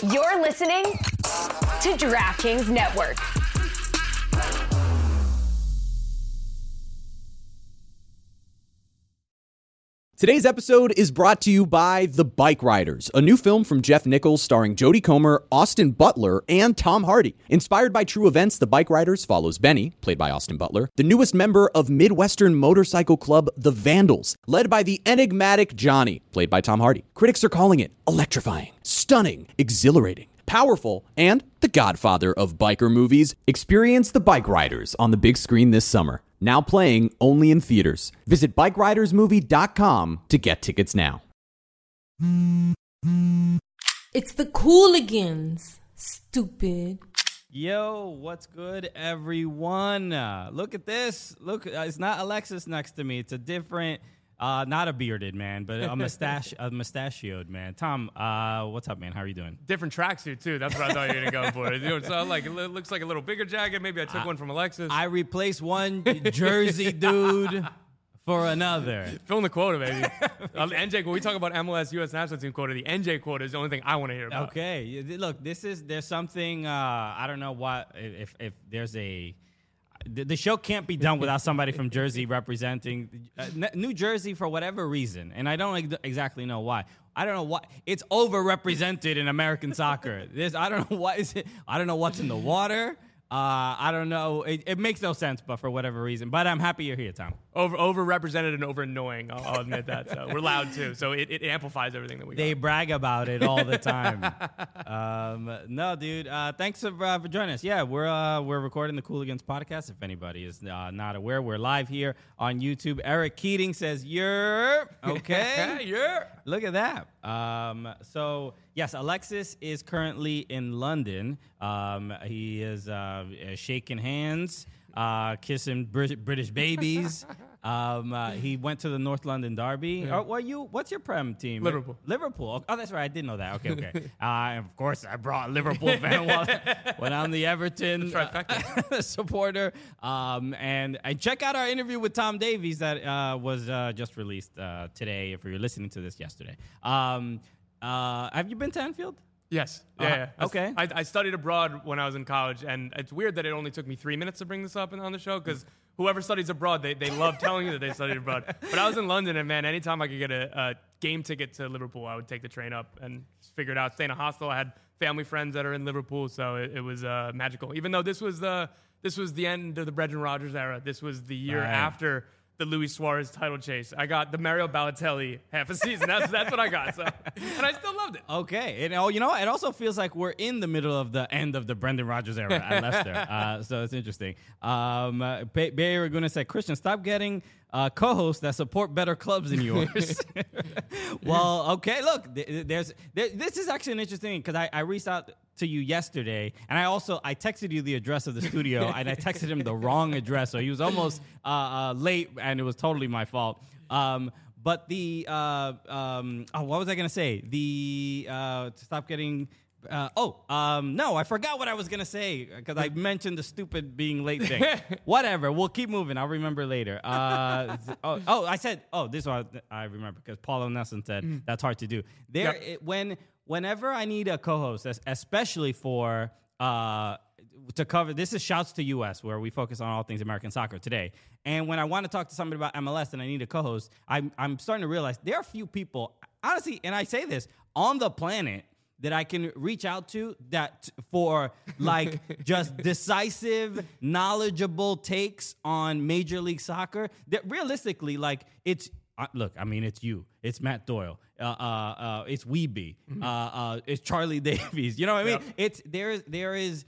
You're listening to DraftKings Network. Today's episode is brought to you by The Bike Riders, a new film from Jeff Nichols starring Jodie Comer, Austin Butler, and Tom Hardy. Inspired by true events, The Bike Riders follows Benny, played by Austin Butler, the newest member of Midwestern motorcycle club The Vandals, led by the enigmatic Johnny, played by Tom Hardy. Critics are calling it electrifying, stunning, exhilarating, powerful, and the godfather of biker movies. Experience The Bike Riders on the big screen this summer. Now playing only in theaters. Visit BikeRidersMovie.com to get tickets now. It's the Cooligans, stupid. Yo, what's good, everyone? Look at this. Look, it's not Alexis next to me. It's a different, not a bearded man, but a mustachioed man. Tom, what's up, man? How are you doing? Different tracksuit, too. That's what I thought you were going to go for. You know, so like, it looks like a little bigger jacket. Maybe I took one from Alexis. I replaced one Jersey dude for another. Fill in the quota, baby. NJ, when we talk about MLS U.S. national team quota, the NJ quota is the only thing I want to hear about. Okay. Look, there's something, I don't know what, if there's a... The show can't be done without somebody from Jersey representing New Jersey for whatever reason, and I don't exactly know why. I don't know why it's overrepresented in American soccer. I don't know what is it. I don't know what's in the water. I don't know. It makes no sense, but for whatever reason. But I'm happy you're here, Tom. Overrepresented and over annoying. I'll admit that. So we're loud too. So it amplifies everything that we. They brag about it all the time. No, dude. Thanks for joining us. Yeah, we're recording the Cooligans podcast. If anybody is not aware, we're live here on YouTube. Eric Keating says you're okay. Yeah. Look at that. So yes, Alexis is currently in London. He is shaking hands, kissing British babies. He went to the North London Derby. Yeah. What's your Prem team? Liverpool. Liverpool. Oh, that's right. I did know that. Okay. Of course, I brought a Liverpool fan when I'm the Everton supporter. And check out our interview with Tom Davies that was just released today. If you're listening to this yesterday, have you been to Anfield? Yes. Yeah. Okay. I studied abroad when I was in college, and it's weird that it only took me 3 minutes to bring this up on the show because whoever studies abroad, they love telling you that they studied abroad. But I was in London, and man, anytime I could get a game ticket to Liverpool, I would take the train up and figure it out. Stay in a hostel. I had family friends that are in Liverpool, so it was magical. Even though this was the end of the Brendan Rodgers era. This was the year after the Luis Suarez title chase. I got the Mario Balotelli half a season. That's what I got. So, and I still loved it. Okay. And you know, it also feels like we're in the middle of the end of the Brendan Rodgers era at Leicester. So it's interesting. Bay Raguna said, Christian, stop getting co-hosts that support better clubs than yours. Well, okay. Look, this is actually an interesting thing because I reached out to you yesterday, and I texted you the address of the studio, and I texted him the wrong address, so he was almost late, and it was totally my fault. But what was I gonna say? To stop getting. No, I forgot what I was gonna say because I mentioned the stupid being late thing. Whatever, we'll keep moving. I'll remember later. I said, this one I remember because Paulo Nelson said that's hard to do. Whenever I need a co-host, especially for to cover, this is Shouts to US, where we focus on all things American soccer today. And when I want to talk to somebody about MLS and I need a co-host, I'm starting to realize there are a few people, honestly, and I say this, on the planet that I can reach out to that for like just decisive, knowledgeable takes on Major League Soccer. That realistically, like it's it's you, it's Matt Doyle, it's Weeby, it's Charlie Davies. You know what I mean? It's there is.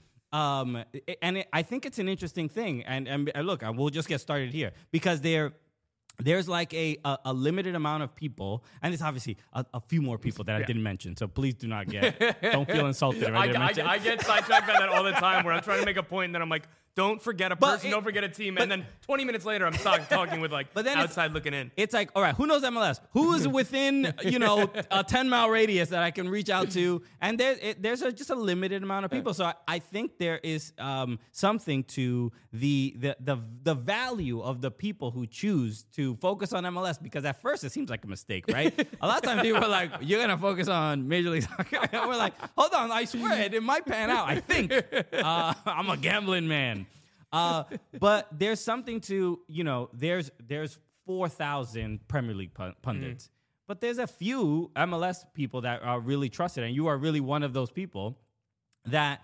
I think it's an interesting thing, and look, we'll just get started here because there's like a limited amount of people, and it's obviously a few more people that I didn't mention. So please do not don't feel insulted if I didn't mention. I get sidetracked by that all the time, where I'm trying to make a point, and then I'm like, Don't forget a person, don't forget a team. And then 20 minutes later, I'm talking with like outside looking in. It's like, all right, who knows MLS? Who is within, a 10-mile radius that I can reach out to? And there's just a limited amount of people. So I think there is something to the value of the people who choose to focus on MLS, because at first it seems like a mistake, right? A lot of times people are like, you're going to focus on Major League Soccer. And we're like, hold on, I swear it might pan out. I think I'm a gambling man. But there's something to, there's 4,000 Premier League pundits, but there's a few MLS people that are really trusted, and you are really one of those people that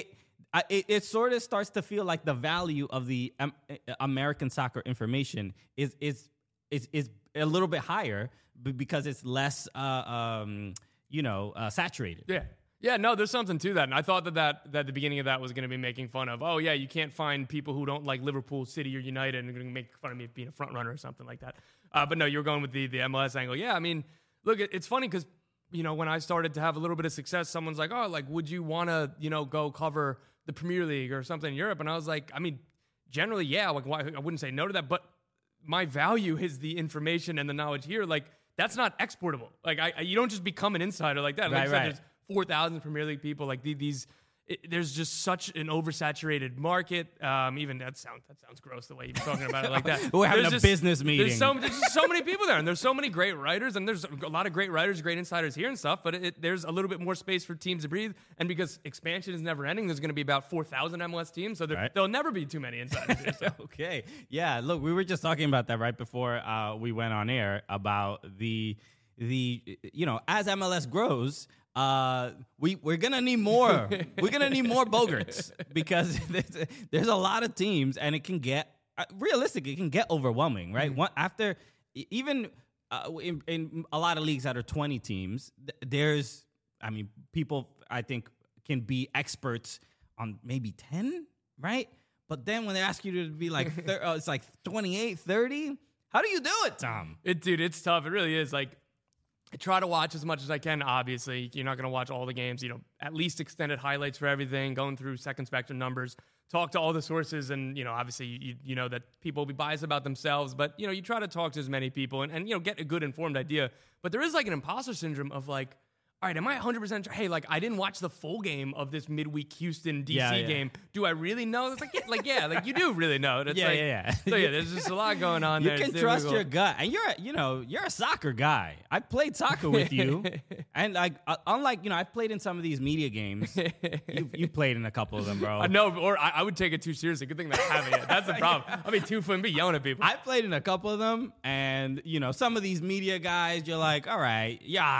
it sort of starts to feel like the value of the American soccer information is a little bit higher because it's less, saturated. Yeah. Yeah, no, there's something to that. And I thought that the beginning of that was going to be making fun of, oh, yeah, you can't find people who don't like Liverpool, City, or United and going to make fun of me being a front runner or something like that. But no, you were going with the MLS angle. Yeah, I mean, look, it's funny because, when I started to have a little bit of success, someone's like, oh, like, would you want to, go cover the Premier League or something in Europe? And I was like, I mean, generally, yeah, like, why, I wouldn't say no to that. But my value is the information and the knowledge here. Like, that's not exportable. Like, you don't just become an insider like that. Like right. There's 4,000 Premier League people. Like there's just such an oversaturated market. Even that sounds gross the way you're talking about it like that. We're having a business meeting. There's just so many people there, and there's so many great writers, and there's a lot of great writers, great insiders here and stuff. But there's a little bit more space for teams to breathe, and because expansion is never ending, there's going to be about 4,000 MLS teams, so there'll never be too many insiders here. So. Okay, yeah. Look, we were just talking about that right before we went on air about the as MLS grows. We're gonna need more. We're gonna need more Bogarts because there's a lot of teams, and it can get realistically, it can get overwhelming, right? After even in a lot of leagues that are 20 teams, people I think can be experts on maybe 10, right? But then when they ask you to be like, it's like 28, 30. How do you do it, Tom? It's tough. It really is. Like, I try to watch as much as I can, obviously. You're not going to watch all the games, at least extended highlights for everything, going through second spectrum numbers, talk to all the sources, and, obviously, you know that people will be biased about themselves, but, you try to talk to as many people and get a good informed idea. But there is like an imposter syndrome of like, all right, am I 100% sure? Hey, like, I didn't watch the full game of this midweek Houston DC game. Do I really know? It's like, you do really know. It's So there's just a lot going on there. You can trust your gut, and you're a soccer guy. I played soccer with you, and unlike I've played in some of these media games. You played in a couple of them, bro. I know, or I would take it too seriously. Good thing that I haven't yet. That's the problem. I mean, too fun, be yelling at people. I played in a couple of them, and some of these media guys, you're like, all right,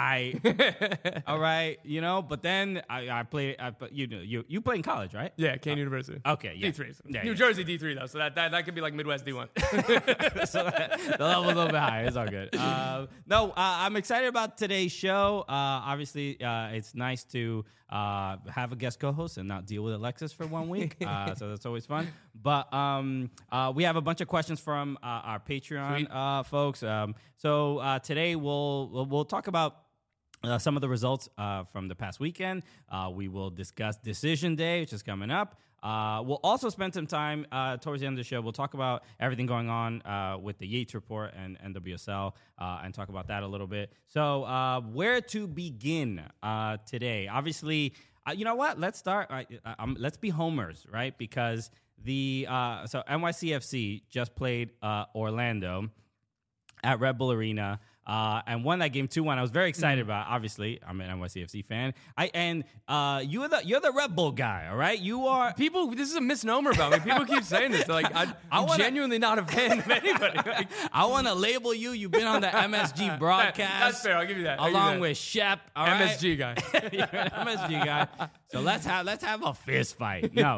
all right, but then I played. You play in college, right? Yeah, Kane University. Okay, yeah. D3. New Jersey D3 though, so that could be like Midwest D1. So the level's a little bit higher. It's all good. I'm excited about today's show. Obviously, it's nice to have a guest co-host and not deal with Alexis for 1 week. So that's always fun. But we have a bunch of questions from our Patreon folks. So today we'll talk about some of the results from the past weekend. We will discuss Decision Day, which is coming up. We'll also spend some time towards the end of the show. We'll talk about everything going on with the Yates Report and NWSL and talk about that a little bit. So where to begin today? Obviously, you know what? Let's start. Let's be homers, right? Because so NYCFC just played Orlando at Red Bull Arena. And won that game 2-1. I was very excited about it. Obviously, I'm an NYCFC fan. You're the Red Bull guy, all right? You are people. This is a misnomer about me. People keep saying this. They're like, I'm genuinely not a fan of anybody. Like, I want to label you. You've been on the MSG broadcast. That's fair. I'll give you that. Along with Shep. All right? MSG guy. You're an MSG guy. So let's have a fist fight. No,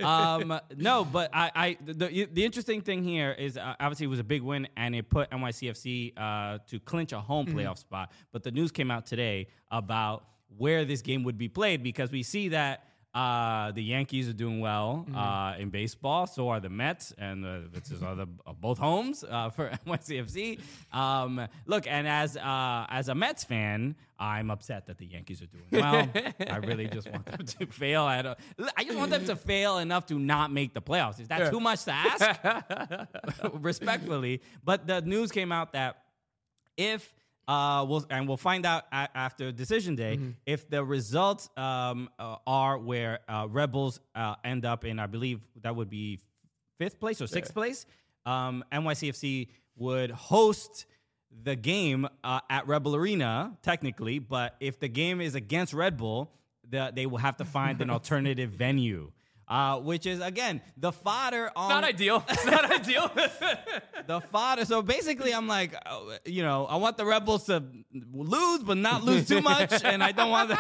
But the interesting thing here is obviously it was a big win and it put NYCFC to clinch a home playoff spot. But the news came out today about where this game would be played because we see that The Yankees are doing well in baseball. So are the Mets, and this is both homes for NYCFC. Look, and as a Mets fan, I'm upset that the Yankees are doing well. I really just want them to fail. I just want them to fail enough to not make the playoffs. Is that too much to ask? Respectfully, but the news came out that if we'll find out after decision day if the results are where Red Bulls end up in, I believe that would be 5th place or 6th place. NYCFC would host the game at Red Bull Arena, technically, but if the game is against Red Bull, they will have to find an alternative venue. Which is, again, the fodder on... Not ideal. It's not ideal. The fodder. So basically, I'm like, I want the Red Bulls to lose, but not lose too much. And I don't want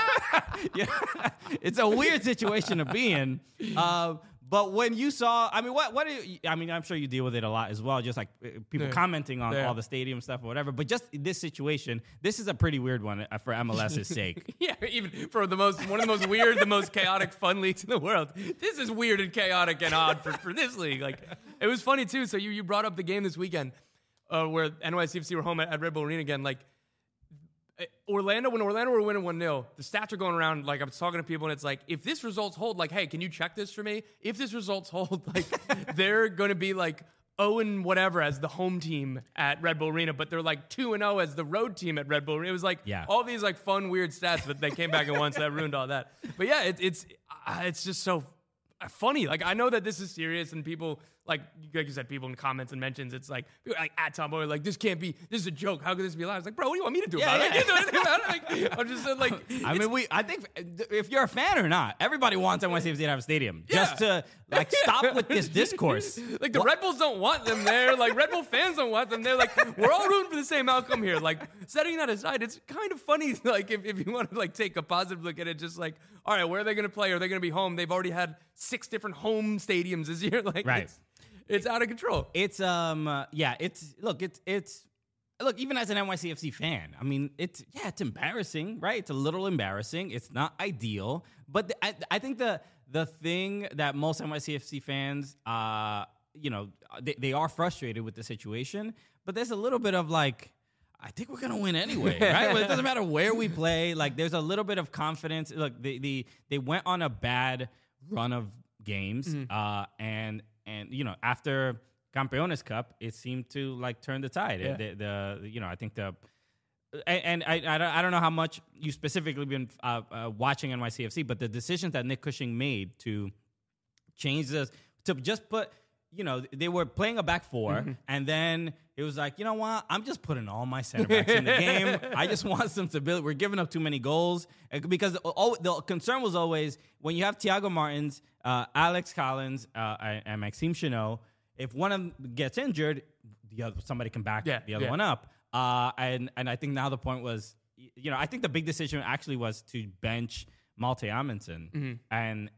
it's a weird situation to be in. But when you saw, I mean, what do you, I mean, I'm sure you deal with it a lot as well, just like people commenting on all the stadium stuff or whatever. But just this situation, this is a pretty weird one for MLS's sake. Yeah, even for one of the most weird, the most chaotic, fun leagues in the world. This is weird and chaotic and odd for this league. Like, it was funny too. So you brought up the game this weekend where NYCFC were home at Red Bull Arena again. Like, when Orlando were winning 1-0, the stats are going around, like, I was talking to people, and it's like, if this results hold, like, hey, can you check this for me? If this results hold, like, they're going to be, like, 0 whatever as the home team at Red Bull Arena, but they're, like, 2-0 as the road team at Red Bull Arena. It was, like, all these, like, fun, weird stats, but they came back at once, so that ruined all that. But, yeah, it's just so funny. Like, I know that this is serious, and people... Like you said, people in comments and mentions, it's like at Tom Boy, like, this is a joke. How could this be allowed? It's like, bro, what do you want me to do about it? I can't do anything about it. Like, I'm just like, I think if you're a fan or not, everybody wants NYCFC to have a stadium just to like stop with this discourse. Like, the Red Bulls don't want them there. Like, Red Bull fans don't want them there. Like, we're all rooting for the same outcome here. Like, setting that aside, it's kind of funny. Like, if you want to like take a positive look at it, just like, all right, where are they going to play? Are they going to be home? They've already had 6 different home stadiums this year. Like, right. It's out of control. It's look, even as an NYCFC fan, I mean, it's embarrassing, right? It's a little embarrassing. It's not ideal, but I think the thing that most NYCFC fans, they are frustrated with the situation, but there's a little bit of like, I think we're gonna win anyway, right? Well, it doesn't matter where we play. Like, there's a little bit of confidence. Look, they went on a bad run of games, and after Campeones Cup, it seemed to like turn the tide. I think I don't know how much you specifically been watching NYCFC, but the decisions that Nick Cushing made to change this, to just put, they were playing a back four, and then it was like, you know what? I'm just putting all my center backs in the game. I just want some stability. We're giving up too many goals. Because the concern was always, when you have Thiago Martins, Alex Collins, and Maxime Chenot, if one of them gets injured, somebody can back the other one up. And I think now the point was, I think the big decision actually was to bench Malte Amundsen, and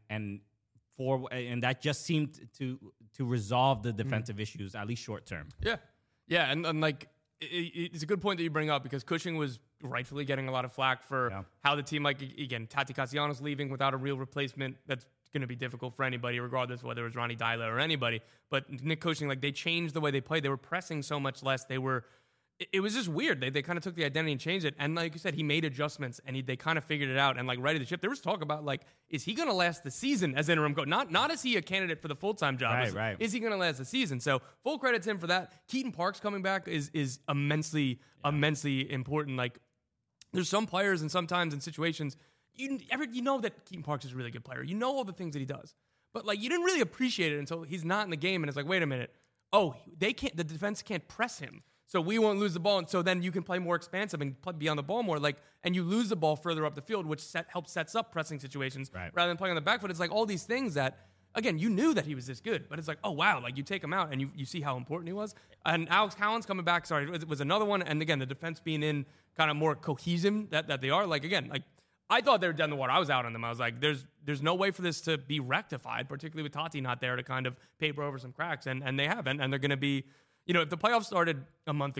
that just seemed to resolve the defensive issues, at least short term. Yeah, and like, it's a good point that you bring up, because Cushing was rightfully getting a lot of flack for how the team, like, again, Tati Castellanos leaving without a real replacement. That's going to be difficult for anybody, regardless of whether it was Ronnie Dyla or anybody. But Nick Cushing, like, they changed the way they played. They were pressing so much less. It was just weird. They kind of took the identity and changed it. And like you said, he made adjustments, and they kind of figured it out and like righted the ship. There was talk about, like, is he going to last the season as interim coach? Not is he a candidate for the full-time job. Right. Is he going to last the season? So full credit to him for that. Keaton Parks coming back is immensely important. Like, there's some players and sometimes in situations, you know that Keaton Parks is a really good player. You know all the things that he does. But like, you didn't really appreciate it until he's not in the game, and it's like, wait a minute. Oh, the defense can't press him, so we won't lose the ball, and so then you can play more expansive and be on the ball more, like, and you lose the ball further up the field, which sets up pressing situations rather than playing on the back foot. It's like all these things that, again, you knew that he was this good, but it's like, oh wow, like, you take him out and you see how important he was. And Alex Collins coming back, was another one, and again, the defense being in kind of more cohesion that they are. Like, again, like, I thought they were dead in the water. I was out on them. I was like, there's no way for this to be rectified, particularly with Tati not there to kind of paper over some cracks, and they haven't, and they're going to be. If the playoffs started a month ago,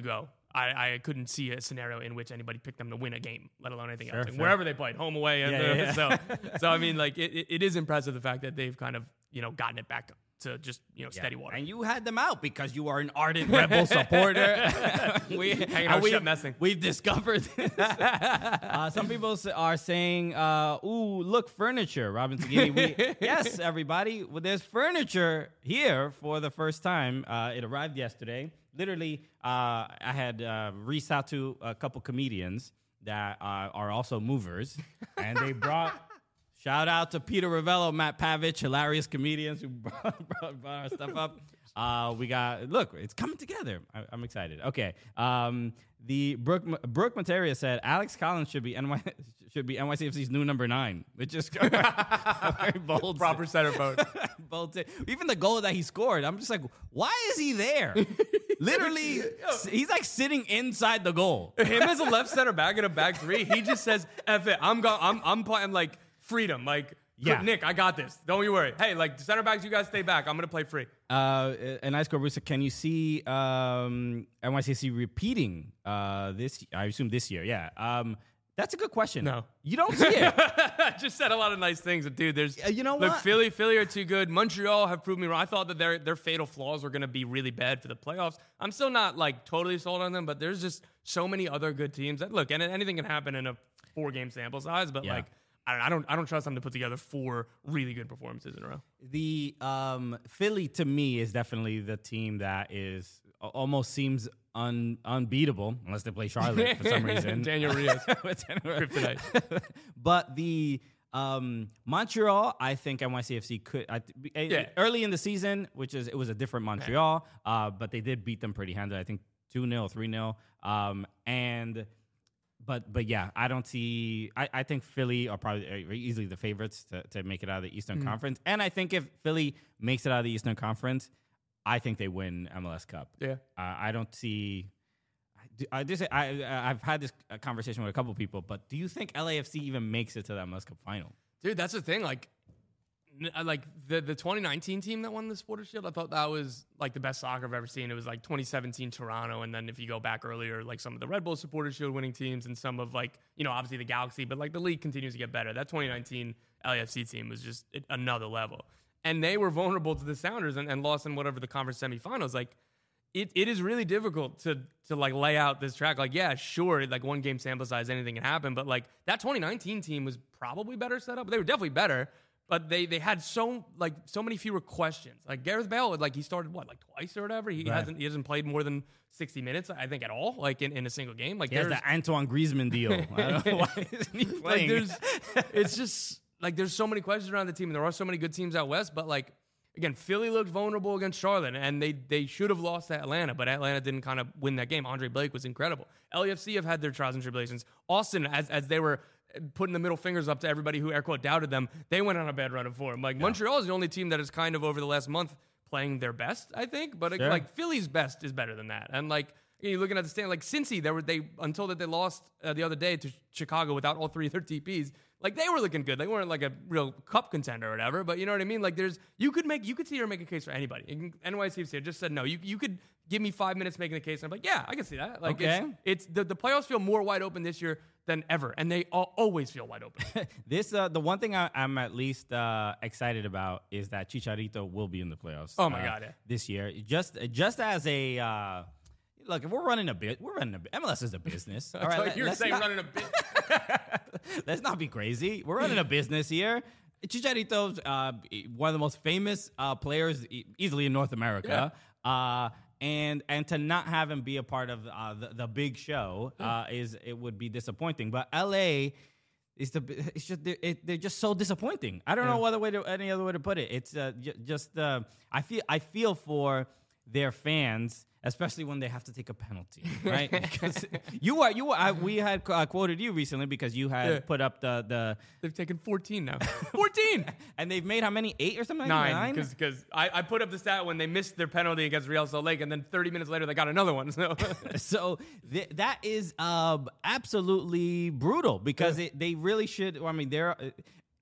I couldn't see a scenario in which anybody picked them to win a game, let alone anything else. Like, fair. wherever they played, home, away. So I mean, like it is impressive the fact that they've kind of gotten it back to just steady water. And you had them out because you are an ardent Rebel supporter. Hanging out shut messing. We've discovered this. Some people are saying, ooh, look, furniture. Robin Sagini. Yes, everybody. Well, there's furniture here for the first time. It arrived yesterday. Literally, I had reached out to a couple comedians that are also movers, and they brought... Shout out to Peter Ravello, Matt Pavich, hilarious comedians who brought our stuff up. We got, look, it's coming together. I'm excited. Okay. The Brooke Materia said Alex Collins should be NYCFC's new number 9. Which is very bold. Proper center vote. Bold. Even the goal that he scored, I'm just like, why is he there? Literally, he's like sitting inside the goal. Him as a left center back in a back three, he just says, F it. I'm playing like freedom. Like, yeah. Nick, I got this. Don't you worry. Hey, like, center backs, you guys stay back. I'm going to play free. And Ice Rusa, can you see NYCFC repeating this? I assume this year. Yeah. That's a good question. No. You don't see it. I just said a lot of nice things. Dude, there's... You know look, what? Philly are too good. Montreal have proved me wrong. I thought that their fatal flaws were going to be really bad for the playoffs. I'm still not, like, totally sold on them, but there's just so many other good teams. That, look, and anything can happen in a 4-game sample size, but, Yeah. like... I don't trust them to put together 4 really good performances in a row. The Philly, to me, is definitely the team that is almost seems unbeatable, unless they play Charlotte for some reason. Daniel Rios. Kryptonite. But the Montreal, I think NYCFC could early in the season, it was a different Montreal, but they did beat them pretty handily. I think 2-0, 3-0, But yeah, I don't see. I think Philly are probably easily the favorites to make it out of the Eastern Conference. And I think if Philly makes it out of the Eastern Conference, I think they win MLS Cup. Yeah. I don't see. I've had this conversation with a couple people, but do you think LAFC even makes it to the MLS Cup final? Dude, that's the thing. Like the 2019 team that won the Supporters Shield, I thought that was like the best soccer I've ever seen. It was like 2017 Toronto, and then if you go back earlier, like some of the Red Bull Supporters Shield winning teams, and some of like obviously the Galaxy, but like the league continues to get better. That 2019 LAFC team was just another level, and they were vulnerable to the Sounders and lost in whatever the conference semifinals. Like it is really difficult to like lay out this track. Like, yeah, sure, like 1 game sample size, anything can happen, but like that 2019 team was probably better set up. They were definitely better. But they had so many fewer questions. Like Gareth Bale, like he started twice or whatever. He hasn't played more than 60 minutes, I think, at all, like in a single game. Like there's the Antoine Griezmann deal. I don't know why isn't he playing. It's just like there's so many questions around the team, and there are so many good teams out west. But like again, Philly looked vulnerable against Charlotte, and they should have lost to Atlanta, but Atlanta didn't kind of win that game. Andre Blake was incredible. LAFC have had their trials and tribulations. Austin, as they were putting the middle fingers up to everybody who air quote doubted them, they went on a bad run of form. Like Montreal is the only team that is kind of over the last month playing their best, I think. But like Philly's best is better than that. And like you're looking at the stand, like Cincy, they until that they lost the other day to Chicago without all 3 of their TPs. Like they were looking good. They weren't like a real cup contender or whatever. But you know what I mean? Like you could see or make a case for anybody. NYCFC I just said no. You could give me 5 minutes making the case, and I'm like, yeah, I can see that. Like it's the playoffs feel more wide open this year than ever, and they always feel wide open. The one thing I'm at least excited about is that Chicharito will be in the playoffs. Oh my god, yeah. This year, just as a look, if we're running a bit. MLS is a business. All right, you're saying running a bit. Let's not be crazy. We're running a business here. Chicharito's one of the most famous players easily in North America. Yeah. And to not have him be a part of the big show it would be disappointing. But LA they're just so disappointing. I don't know any other way to put it. It's I feel for their fans, especially when they have to take a penalty, right? Because we had quoted you recently because you had put up the they've taken 14 now. 14! And they've made how many? 8 or something? 9. Because I put up the stat when they missed their penalty against Real Salt Lake, and then 30 minutes later they got another one. So that is absolutely brutal because they really should. I mean,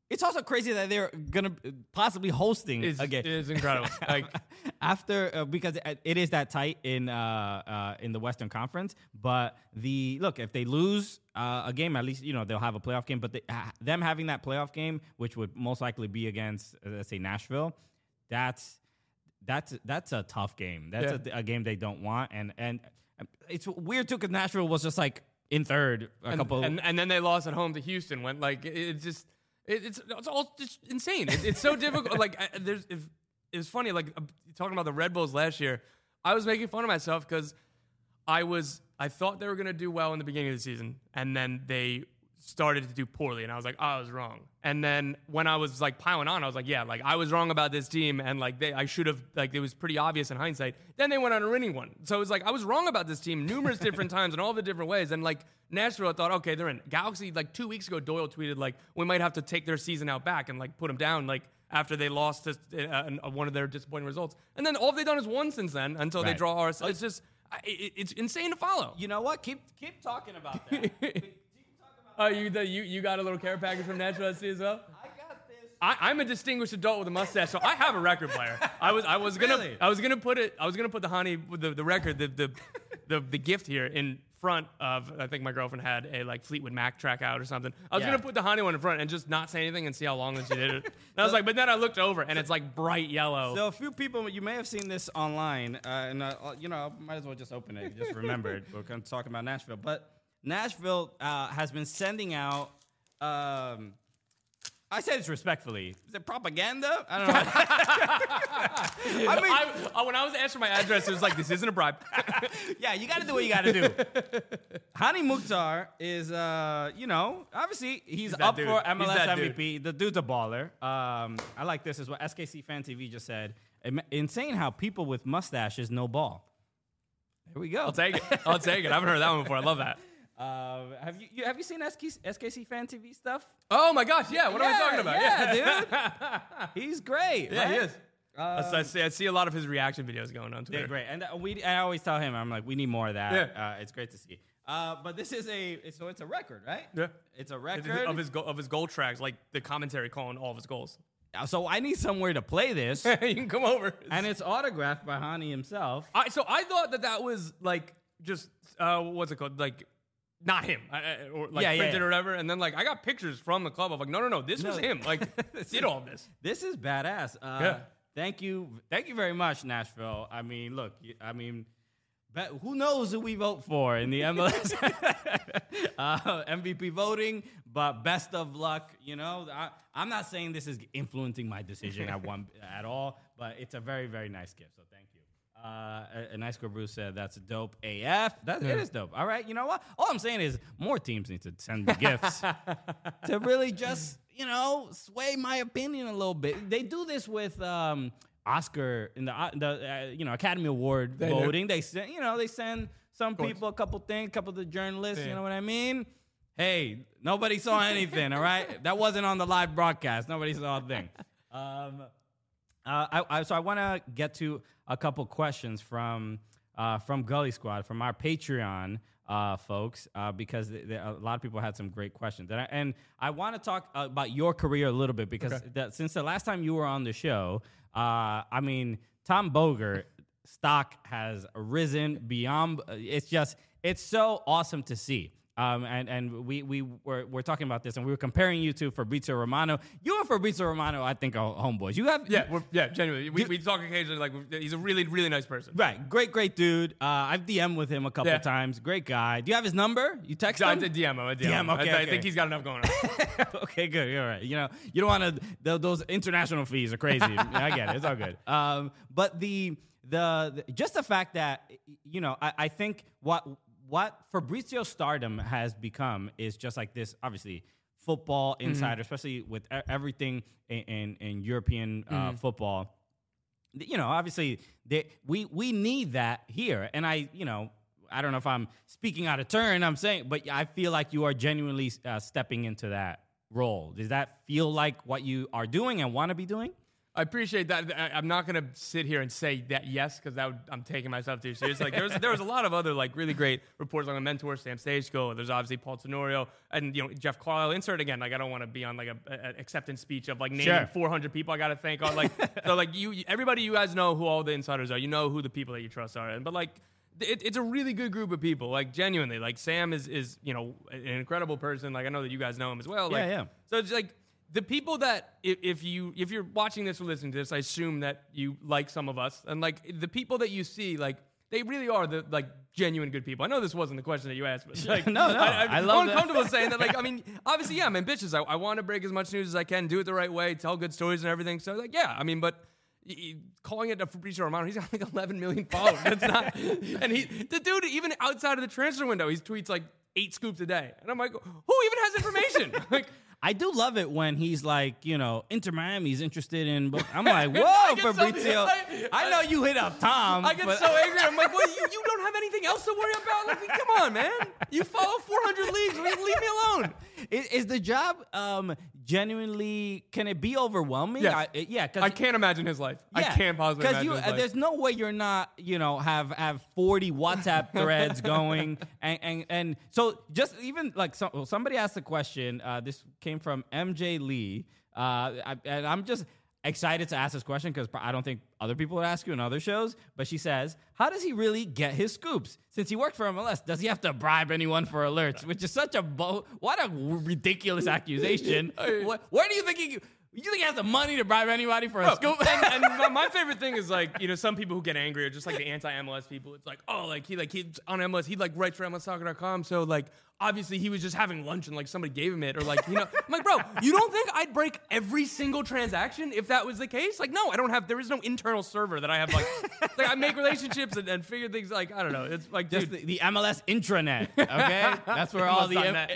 It's also crazy that they're gonna possibly hosting again. It is incredible. Like After because it is that tight in the Western Conference. But if they lose a game, at least they'll have a playoff game. But them having that playoff game, which would most likely be against let's say Nashville, that's a tough game. That's a game they don't want, and it's weird too because Nashville was just like in third and then they lost at home to Houston. When like it's all just insane. It's so difficult. Like it's funny. Like talking about the Red Bulls last year, I was making fun of myself because I thought they were gonna do well in the beginning of the season, and then they started to do poorly, and I was like, oh, I was wrong. And then when I was like piling on, I was like, yeah, like I was wrong about this team, and like I should have, like it was pretty obvious in hindsight. Then they went on a winning one, so it was like I was wrong about this team numerous different times in all the different ways. And like Nashville, I thought, okay, they're in. Galaxy, like 2 weeks ago, Doyle tweeted like we might have to take their season out back and like put them down like after they lost to one of their disappointing results. And then all they've done is won since then until they draw ours. It's just it's insane to follow. You know what? Keep talking about that. Oh, you got a little care package from Nashville SC as well? I got this. I'm a distinguished adult with a mustache, so I have a record player. I was gonna put the Hani with the record, the gift here in front of, I think my girlfriend had a like Fleetwood Mac track out or something. I was gonna put the Hani one in front and just not say anything and see how long she did it. And I was like, but then I looked over and it's like bright yellow. So a few people, you may have seen this online, and might as well just open it. Just remember it. We're kind of talking about Nashville, but Nashville has been sending out. I say this respectfully. Is it propaganda? I don't know. I mean, when I was answering my address, it was like, this isn't a bribe. Yeah, you got to do what you got to do. Hani Mukhtar is, obviously he's up dude. for MLS He's MVP. The dude's a baller. I like this as well. SKC Fan TV just said, insane how people with mustaches know ball. There we go. I'll take it. I haven't heard that one before. I love that. Have you seen SKC Fan TV stuff? Oh my gosh, yeah. What am I talking about? Yeah, dude. He's great. Yeah, right? he is. I see a lot of his reaction videos going on Twitter. They're great. And I always tell him, I'm like, we need more of that. Yeah. It's great to see. But this is it's a record, right? Yeah. It's a record. Of his goal tracks, like the commentary calling all of his goals. So I need somewhere to play this. You can come over. And it's autographed by Hani himself. So I thought that was like just, what's it called? Like, not him, or like printed or whatever. And then like I got pictures from the club of like, no, this was him. Like, did all this. This is badass. Thank you very much, Nashville. I mean, look, but who knows who we vote for in the MLS MVP voting? But best of luck. I'm not saying this is influencing my decision at all, but it's a very, very nice gift. So thank you. A nice girl Bruce said that's dope AF. It is dope. All right, you know what? All I'm saying is more teams need to send me gifts to really just sway my opinion a little bit. They do this with Oscar in the Academy Award voting. They send some people a couple things, couple of the journalists. You know what I mean? Hey, nobody saw anything. All right, that wasn't on the live broadcast. Nobody saw a thing. So I want to get to a couple questions from Gully Squad, from our Patreon folks, because a lot of people had some great questions. And I want to talk about your career a little bit, because since the last time you were on the show, Tom Bogert stock has risen beyond. It's so awesome to see. And we're talking about this, and we were comparing you to Fabrizio Romano. You and Fabrizio Romano, I think, are homeboys. Genuinely. We talk occasionally. Like, he's a really, really nice person. Right, great dude. I've DM'd with him a couple times. Great guy. Do you have his number? You text him? I did DM him. Okay, I think he's got enough going on. Okay, good. All right. You don't want to. Those international fees are crazy. I get it. It's all good. But the just the fact that I think what Fabrizio's stardom has become is just like this, obviously, football insider, especially with everything in European football. Obviously, we need that here. And I don't know if I'm speaking out of turn, but I feel like you are genuinely stepping into that role. Does that feel like what you are doing and want to be doing? I appreciate that. I'm not gonna sit here and say that yes, because I'm taking myself too serious. Like there was a lot of other like really great reports. Like my mentor Sam Stageko. There's obviously Paul Tenorio and Jeff Carlisle. Insert again. Like I don't want to be on like a acceptance speech of like naming 400 people I got to thank. On like so like everybody you guys know who all the insiders are. You know who the people that you trust are. But like it's a really good group of people. Like genuinely. Like Sam is an incredible person. Like I know that you guys know him as well. Like, yeah. So it's like. The people that, if you're watching this or listening to this, I assume that you like some of us, and like the people that you see, like they really are the like genuine good people. I know this wasn't the question that you asked, but like, no, I love that. uncomfortable saying that. Like, I mean, obviously, yeah, I'm ambitious. I want to break as much news as I can, do it the right way, tell good stories and everything. So like, yeah, I mean, but. Calling it a Fabrizio Romano, he's got like 11 million followers. That's not, and the dude, even outside of the transfer window, he tweets like 8 scoops a day, and I'm like, who even has information? Like. I do love it when he's like, Inter Miami's interested in. But I'm like, whoa, Fabrizio. I know you hit up Tom. I get so angry. I'm like, well, you don't have anything else to worry about? Like, come on, man. You follow 400 leagues. Leave me alone. Is the job genuinely, can it be overwhelming? Yes. Cause I can't imagine his life. I can't possibly imagine his life. There's no way you're not, have 40 WhatsApp threads going. And so just even like somebody asked a question. This came from MJ Lee. And I'm just excited to ask this question because I don't think other people would ask you in other shows. But she says, how does he really get his scoops? Since he worked for MLS, does he have to bribe anyone for alerts? Which is such what a ridiculous accusation. Where do you think you think he has the money to bribe anybody for a scoop? And my favorite thing is like, some people who get angry are just like the anti-MLS people. It's like, oh, he's on MLS, he like writes for MLSsoccer.com. So like, obviously he was just having lunch and like somebody gave him it or like, I'm like, bro, you don't think I'd break every single transaction if that was the case? Like, no, there is no internal server that I have like I make relationships and figure things like, I don't know. It's like, just the MLS intranet, okay? That's where all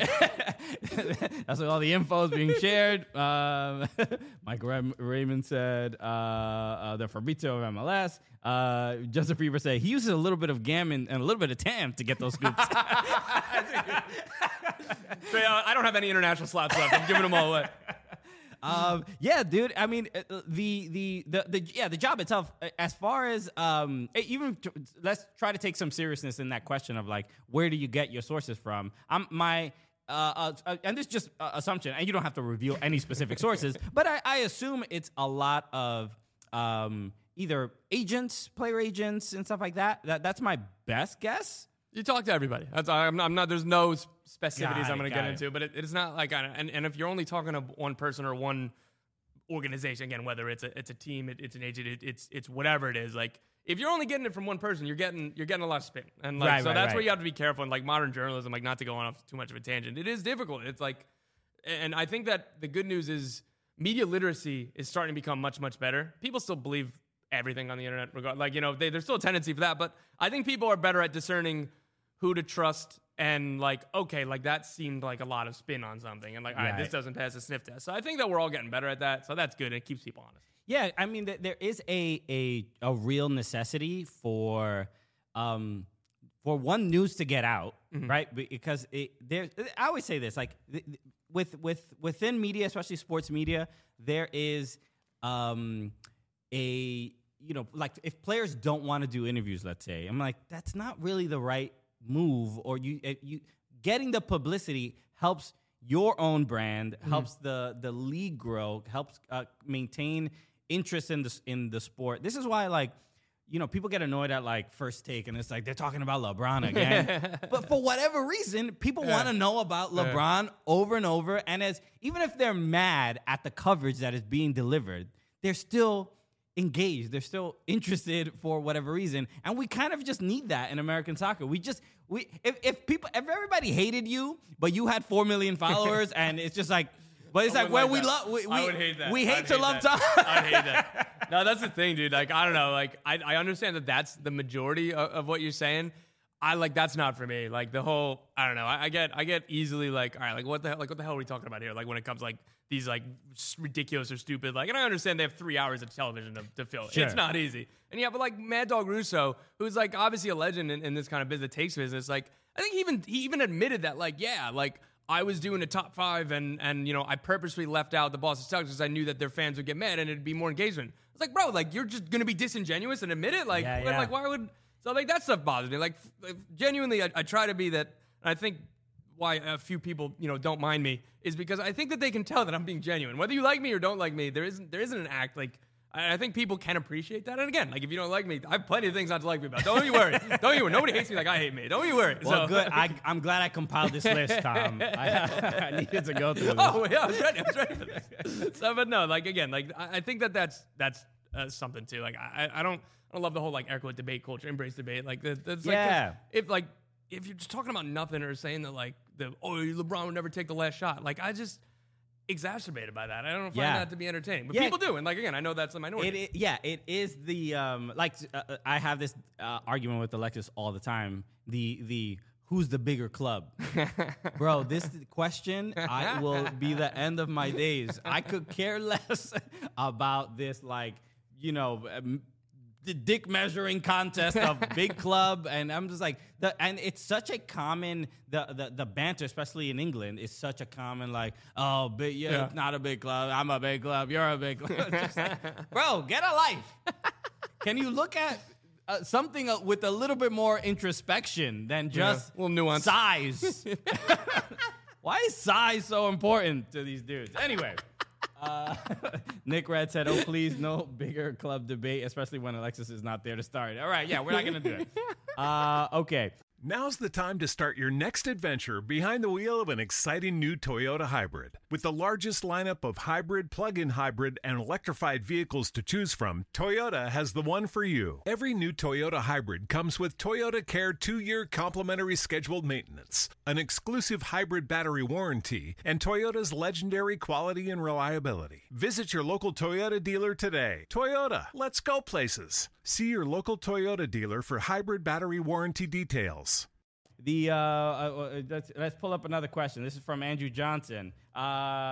that's where all the info is being shared. Mike Raymond said, the Fabrizio of MLS. Joseph Reaver said, he uses a little bit of gammon and a little bit of TAM to get those scoops. I don't have any international slots left. I'm giving them all away. Yeah, dude. I mean, the job itself, as far as let's try to take some seriousness in that question of like, where do you get your sources from? And this is just assumption, and you don't have to reveal any specific sources, but I assume it's a lot of either agents, player agents, and stuff like that. That's my best guess. You talk to everybody. I'm not. There's no specificities I'm going to get into, but it's not like. And if you're only talking to one person or one organization, again, whether it's a team, it's an agent, it's whatever it is. Like if you're only getting it from one person, you're getting a lot of spin, and like that's where you have to be careful. And like modern journalism, like not to go on off too much of a tangent, it is difficult. It's like, and I think that the good news is media literacy is starting to become much better. People still believe everything on the internet, there's still a tendency for that, but I think people are better at discerning who to trust and like, okay, like that seemed like a lot of spin on something. And like, all right, this doesn't pass a sniff test. So I think that we're all getting better at that. So that's good. It keeps people honest. Yeah. I mean, there is a real necessity for one, news to get out, right? Because I always say this, like within media, especially sports media, there is like if players don't want to do interviews, let's say, I'm like, that's not really the right move, or you getting the publicity helps your own brand, helps the league grow, helps maintain interest in the sport. This is why like people get annoyed at like First Take and it's like they're talking about LeBron again. But for whatever reason, people want to know about LeBron over and over, and even if they're mad at the coverage that is being delivered, they're still engaged. They're still interested for whatever reason, and we kind of just need that in American soccer. If everybody hated you, but you had 4 million followers, and it's just like, but it's like, well, I would hate that. We hate to love Tom. I'd hate that. No, that's the thing, dude. Like, I don't know. Like, I understand that that's the majority of what you're saying. That's not for me. Like the whole, I don't know. I get easily like, all right, like what the hell are we talking about here? Like when it comes to, like these like ridiculous or stupid, like, and I understand they have 3 hours of television to fill. Sure. It's not easy. And yeah, but like Mad Dog Russo, who's like obviously a legend in this kind of business, takes business. Like I think he even admitted that, like, yeah, like I was doing a top 5 and you know, I purposely left out the Boston Celtics because I knew that their fans would get mad and it'd be more engagement. I was like, bro, like you're just gonna be disingenuous and admit it? Like, like why would, so like that stuff bothers me. Like genuinely, I try to be that, and I think why a few people, you know, don't mind me is because I think that they can tell that I'm being genuine. Whether you like me or don't like me, there isn't an act like, I think people can appreciate that. And again, like if you don't like me, I have plenty of things not to like me about. Don't you worry. Don't you worry. Nobody hates me like I hate me. Don't you worry. Well, good. I'm glad I compiled this list, Tom. I needed to go through this. Oh, yeah, I was ready for this. So, but no, like again, like I think that's something too. Like I don't love the whole like air quote debate culture, embrace debate. Like that's like if you're just talking about nothing or saying that like LeBron would never take the last shot, like I just exacerbated by that. I don't find that to be entertaining, but people do, and like again, I know that's the minority. It is the I have this argument with Alexis all the time. The who's the bigger club, bro? This question will be the end of my days. I could care less about this, like the dick measuring contest of big club, and I'm just like and it's such a common the banter, especially in England, is such a common like, oh, but it's not a big club, I'm a big club, you're a big club. Just like, bro, get a life. Can you look at something with a little bit more introspection than just a little nuance, size? Why is size so important to these dudes? Anyway. Nick Red said, oh, please, no bigger club debate, especially when Alexis is not there to start. All right, we're not going to do it. Okay. Now's the time to start your next adventure behind the wheel of an exciting new Toyota hybrid. With the largest lineup of hybrid, plug-in hybrid, and electrified vehicles to choose from, Toyota has the one for you. Every new Toyota hybrid comes with Toyota Care 2-year complimentary scheduled maintenance, an exclusive hybrid battery warranty, and Toyota's legendary quality and reliability. Visit your local Toyota dealer today. Toyota, let's go places. See your local Toyota dealer for hybrid battery warranty details. Let's pull up another question. This is from Andrew Johnson. He's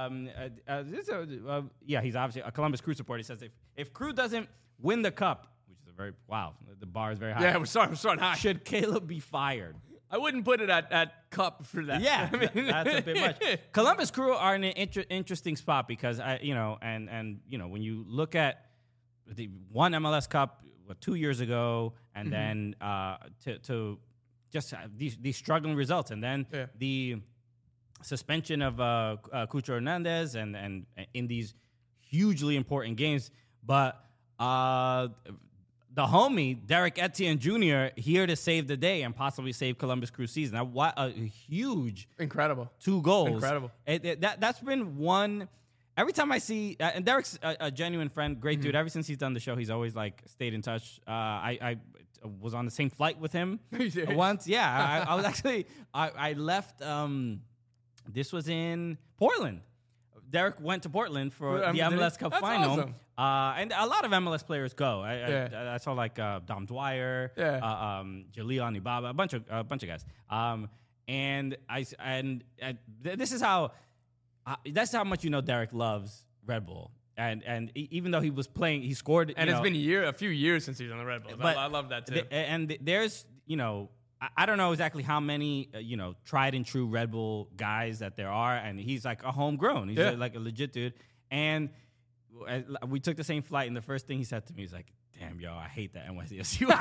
obviously a Columbus Crew supporter. He says if Crew doesn't win the cup, which is the bar is very high. Yeah, we're starting high. Should Caleb be fired? I wouldn't put it at cup for that. Yeah, that's a bit much. Columbus Crew are in an interesting spot because when you look at the one MLS Cup 2 years ago, and then to just these struggling results, and then the suspension of Cucho Hernandez, and in these hugely important games, but the homie Derek Etienne Jr. here to save the day and possibly save Columbus Crew season. Now, what a huge, incredible 2 goals, incredible. That's been one. Every time I see, and Derek's a genuine friend, great dude. Ever since he's done the show, he's always like stayed in touch. I was on the same flight with him once. Yeah, I was actually, I left, this was in Portland. Derek went to Portland for the MLS Cup final. Awesome. And a lot of MLS players go. I saw like Dom Dwyer, Julian Ibaba, a bunch of guys. And this is how. That's how much Derek loves Red Bull, and even though he was playing, he scored. And it's been a few years since he's on the Red Bulls. I love that too. And there's I don't know exactly how many tried and true Red Bull guys that there are, and he's like a homegrown. He's like a legit dude. And we took the same flight, and the first thing he said to me was like, "Damn, yo, I hate that NYCFC."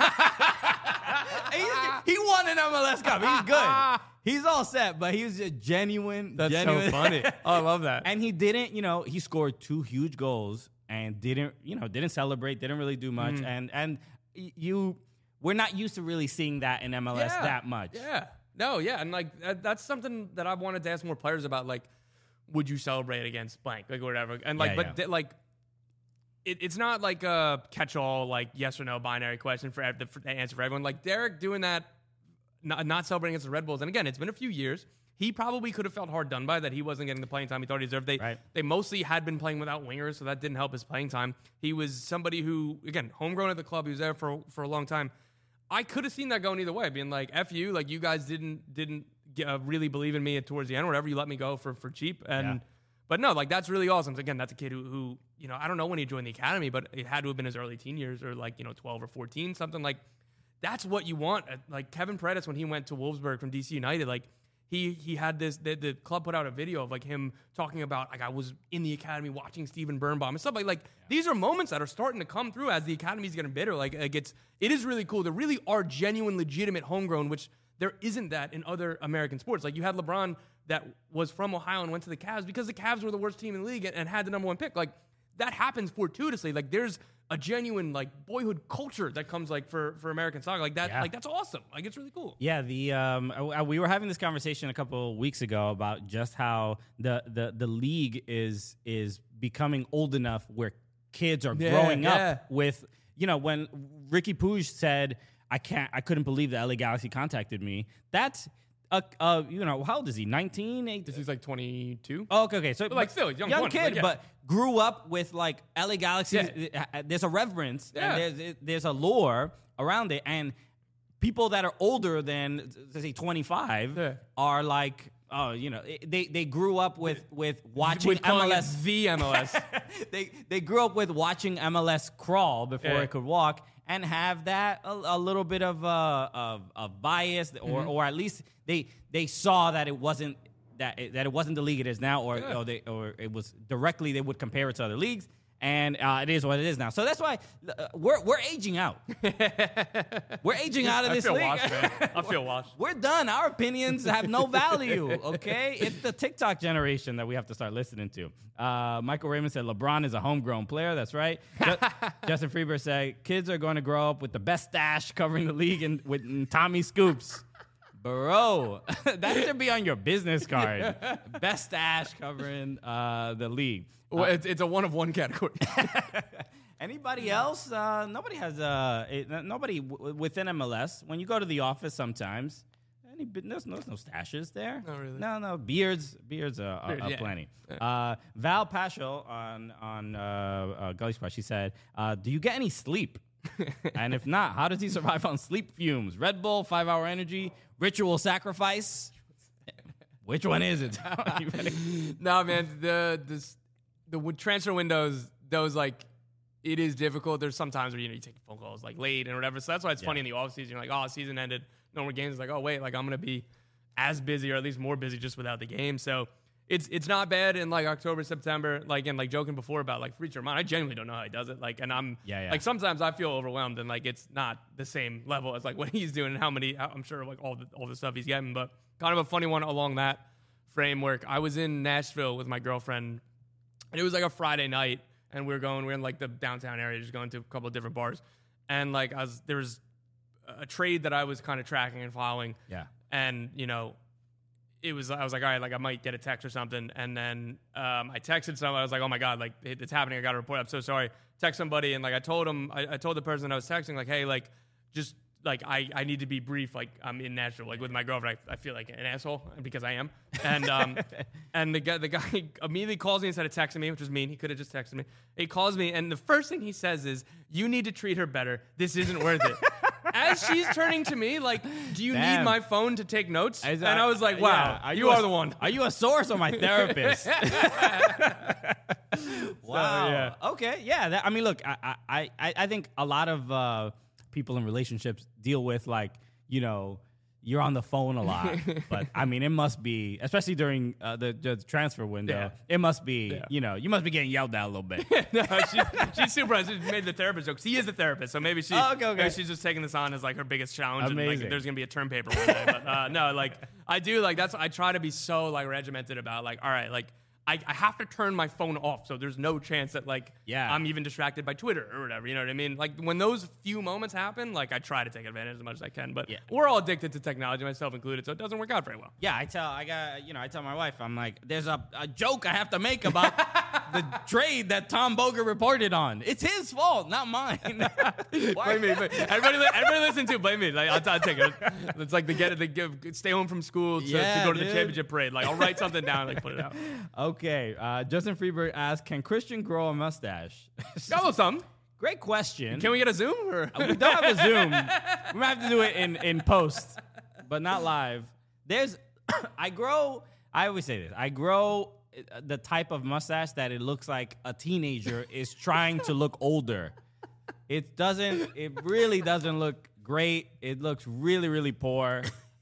He won an MLS Cup. He's good. He's all set, but he was just genuine. That's so funny. Oh, I love that. And he didn't, he scored 2 huge goals and didn't celebrate, didn't really do much. And we're not used to really seeing that in MLS that much. Yeah. No, yeah. And like, that's something that I've wanted to ask more players about. Like, would you celebrate against blank? Like, whatever. And like, it's not like a catch-all, like yes or no binary question for the answer for everyone. Like Derek doing that, not celebrating against the Red Bulls. And again, it's been a few years. He probably could have felt hard done by that he wasn't getting the playing time he thought he deserved. They mostly had been playing without wingers, so that didn't help his playing time. He was somebody who, again, homegrown at the club. He was there for a long time. I could have seen that going either way, being like, F you, like you guys didn't really believe in me towards the end or whatever. You let me go for cheap. But no, like that's really awesome. So again, that's a kid who I don't know when he joined the academy, but it had to have been his early teen years or 12 or 14, something like. That's what you want. Like Kevin Paredes when he went to Wolfsburg from DC United, like he had this, the club put out a video of like him talking about like I was in the academy watching Steven Birnbaum and stuff like these are moments that are starting to come through as the academy's getting better. Like it is really cool. There really are genuine, legitimate homegrown, which there isn't that in other American sports. Like you had LeBron that was from Ohio and went to the Cavs because the Cavs were the worst team in the league and had the number 1 pick. Like that happens fortuitously. Like there's a genuine like boyhood culture that comes like for American soccer like that. Yeah. Like that's awesome. Like it's really cool. Yeah, we were having this conversation a couple of weeks ago about just how the league is becoming old enough where kids are growing up with, when Ricky Puig said, I couldn't believe the LA Galaxy contacted me. That's how old is he? 19? 18? This is like 22. Oh, okay. So, But, like, still, young one, kid, like, yeah. but grew up with like LA Galaxy. There's a reverence and there's a lore around it, and people that are older than say 25 are like, they grew up with watching MLS. The MLS. They grew up with watching MLS crawl before it could walk, and have that a little bit of bias, or at least they saw that it wasn't that it wasn't the league it is now, or it was directly they would compare it to other leagues, and it is what it is now. So that's why we're aging out. We're aging out of this league. I feel washed. We're done. Our opinions have no value, okay? It's the TikTok generation that we have to start listening to. Michael Raymond said LeBron is a homegrown player. That's right. Justin Freeberg said kids are going to grow up with the best stash covering the league and with Tommy Scoops. Bro, that should be on your business card. Best stash covering the league. Well, it's a 1 of 1 category. Anybody else? Nobody has nobody within MLS. When you go to the office, sometimes there's no stashes there. Not really. No beards are plenty. Val Paschal on Gully Squad, she said, "Do you get any sleep? And if not, how does he survive on sleep fumes? Red Bull, 5-hour energy, ritual sacrifice. Which one is it?" No, man. The transfer windows, those like, it is difficult. There's some times where you take phone calls like late and whatever. So that's why it's funny in the off season. You're like, oh, season ended, no more games. It's like, oh wait, like I'm gonna be as busy or at least more busy just without the game. So it's not bad in like October, September. Like, and like joking before about like Fabrizio Romano, I genuinely don't know how he does it. Like, and I'm like sometimes I feel overwhelmed and like it's not the same level as like what he's doing and I'm sure like all the stuff he's getting. But kind of a funny one along that framework. I was in Nashville with my girlfriend, and it was like a Friday night, and we're in like the downtown area, just going to a couple of different bars, and like there was a trade that I was kind of tracking and following. Yeah, and I was like, all right, like I might get a text or something. And then I texted someone. I was like, oh my God, like it's happening. I got to report. I'm so sorry. Text somebody. And like I told him, I told the person I was texting, like, hey, like just like I need to be brief. Like I'm in Nashville, like with my girlfriend. I feel like an asshole because I am. And and the guy immediately calls me instead of texting me, which was mean. He could have just texted me. He calls me, and the first thing he says is, "You need to treat her better. This isn't worth it." As she's turning to me, like, "Do you need my phone to take notes?" And I was like, "Wow, you are the one." Are you a source or my therapist? Wow. So, Okay. Yeah. I mean, look, I think a lot of people in relationships deal with like, you're on the phone a lot, but I mean, it must be, especially during the transfer window, it must be, you must be getting yelled at a little bit. No, she's super nice. She made the therapist joke. She is a therapist, so maybe maybe she's just taking this on as like her biggest challenge. Amazing. And like, there's gonna be a term paper one day. But no, like I do, like I try to be so like regimented about like, all right, like I have to turn my phone off, so there's no chance that like I'm even distracted by Twitter or whatever. You know what I mean? Like when those few moments happen, like I try to take advantage as much as I can. But we're all addicted to technology, myself included, so it doesn't work out very well. Yeah, I tell my wife, I'm like, there's a joke I have to make about the trade that Tom Boger reported on. It's his fault, not mine. Blame me. Everybody listen to blame me. Like I'll take it. It's like stay home from school to go to the championship parade. Like I'll write something down and like put it out. Okay, Justin Freeberg asked, can Christian grow a mustache? Got some. Great question. Can we get a Zoom? Or? We don't have a Zoom. We might have to do it in post, but not live. I always say this. I grow the type of mustache that it looks like a teenager is trying to look older. It really doesn't look great. It looks really, really poor.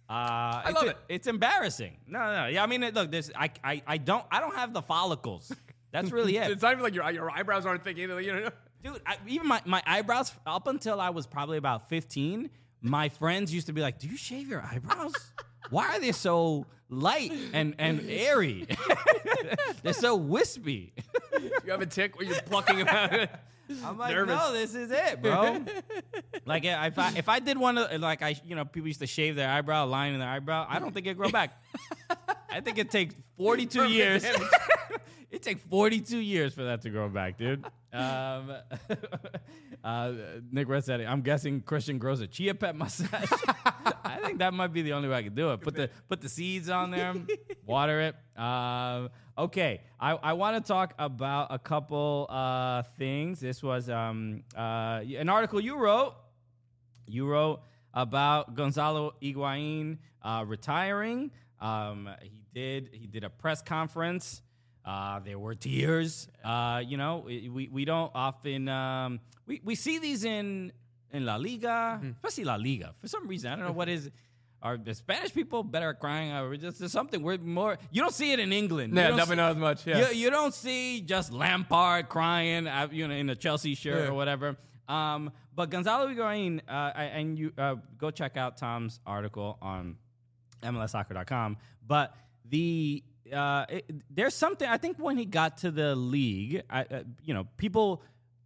I love it. It's embarrassing. No. Yeah, I mean, look, I don't have the follicles. That's really it. It's not even like your eyebrows aren't thick either. You know? Dude, even my eyebrows, up until I was probably about 15, my friends used to be like, do you shave your eyebrows? Why are they so light and airy? They're so wispy. You have a tick where you're plucking them out. I'm like, Nervous. no, this is it, bro. Like, if I did one of, like, people used to shave their eyebrow, line in their eyebrow, I don't think it'd grow back. I think it takes 42 years. It takes 42 years for that to grow back, dude. Nick Red said, I'm guessing Christian grows a chia pet mustache. I think that might be the only way I could do it. Put the seeds on there, water it. Okay, I want to talk about a couple things. This was an article you wrote. You wrote about Gonzalo Higuain retiring. He did a press conference. There were tears. We don't often we see these in La Liga, especially La Liga. For some reason, I don't know what is. Are the Spanish people better at crying? Or just there's something we're more. You don't see it in England. Yeah, definitely not as much. Yeah, you don't see just Lampard crying, in a Chelsea shirt or whatever. But Gonzalo Higuain, and you go check out Tom's article on MLSsoccer.com. But there's something, I think when he got to the league, people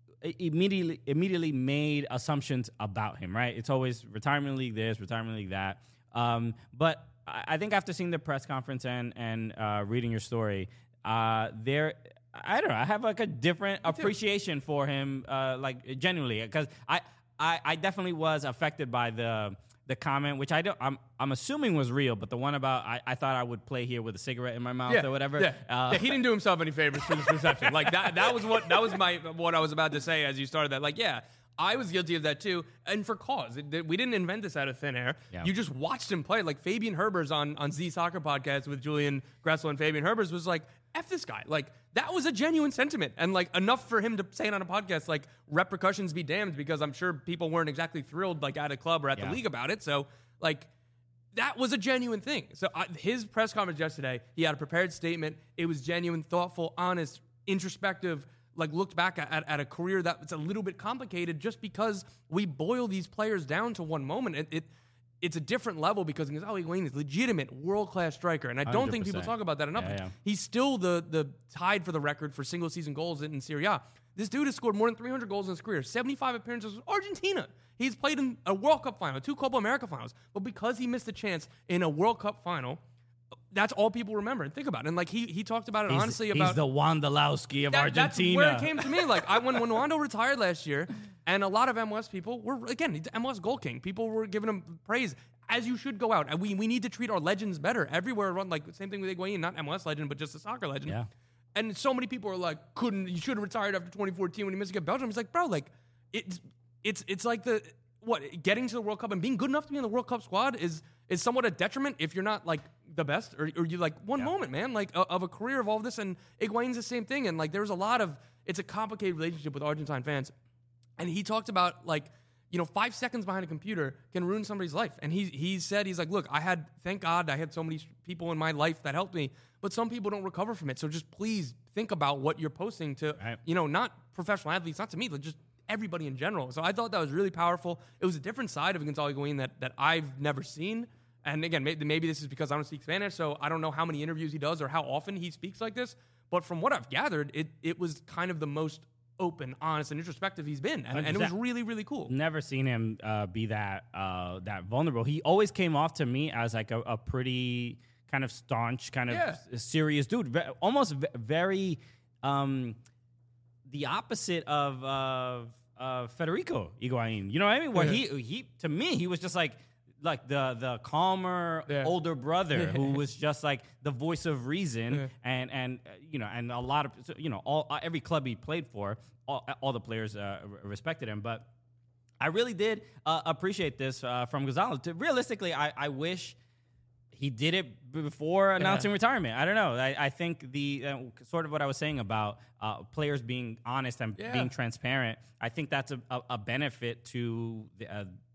immediately made assumptions about him, right? It's always retirement league this, retirement league that. But I think after seeing the press conference and reading your story, I don't know, I have like a different appreciation for him, like genuinely, because I definitely was affected by the comment, which I'm assuming was real, but the one about I thought I would play here with a cigarette in my mouth or whatever. Yeah. He didn't do himself any favors for this reception. Like that was what I was about to say as you started that. Like, yeah, I was guilty of that too, and for cause. We didn't invent this out of thin air. Yeah. You just watched him play. Like Fabian Herbers on Z Soccer podcast with Julian Gressel and Fabian Herbers was like, F this guy. Like, that was a genuine sentiment. And, like, enough for him to say it on a podcast, like, repercussions be damned, because I'm sure people weren't exactly thrilled, like, at a club or at the league about it. So, like, that was a genuine thing. So, his press conference yesterday, he had a prepared statement. It was genuine, thoughtful, honest, introspective, like, looked back at a career that was a little bit complicated just because we boil these players down to one moment. It's a different level because Gonzalo Higuain is legitimate world-class striker, and I don't think people talk about that enough. Yeah. He's still the tied for the record for single-season goals in Serie A. This dude has scored more than 300 goals in his career, 75 appearances with Argentina. He's played in a World Cup final, 2 Copa America finals, but because he missed a chance in a World Cup final, that's all people remember and think about. And, like, he talked about it honestly. He's the Wondolowski of Argentina. That's where it came to me. Like, when Wando retired last year, and a lot of MLS people were, again, he's MLS goal king. People were giving him praise, as you should go out. And we need to treat our legends better everywhere. Like, same thing with Higuain, not MLS legend, but just a soccer legend. Yeah. And so many people are like, you should have retired after 2014 when he missed against Belgium. It's like, bro, like, it's like getting to the World Cup and being good enough to be in the World Cup squad is somewhat a detriment if you're not, like, the best, or you, like, one moment, man, like, of a career of all of this. And Higuain's the same thing. And, like, there's a lot of, it's a complicated relationship with Argentine fans. And he talked about, like, 5 seconds behind a computer can ruin somebody's life. And he said, he's like, look, thank God I had so many people in my life that helped me, but some people don't recover from it. So just please think about what you're posting to, not professional athletes, not to me, but just everybody in general. So I thought that was really powerful. It was a different side of Gonzalo Higuain that I've never seen. And again, maybe this is because I don't speak Spanish, so I don't know how many interviews he does or how often he speaks like this. But from what I've gathered, it was kind of the most open, honest, and introspective he's been, and it was really, really cool. Never seen him be that vulnerable. He always came off to me as like a pretty kind of staunch, kind of serious dude, almost very the opposite of Federico Higuain. You know what I mean? Where he to me, he was just like the calmer older brother who was just like the voice of reason, and a lot of every club he played for, all the players respected him. But I really did appreciate this from Gonzalo. Realistically, I wish he did it before announcing retirement. I don't know. I think the sort of what I was saying about players being honest and being transparent, I think that's a benefit to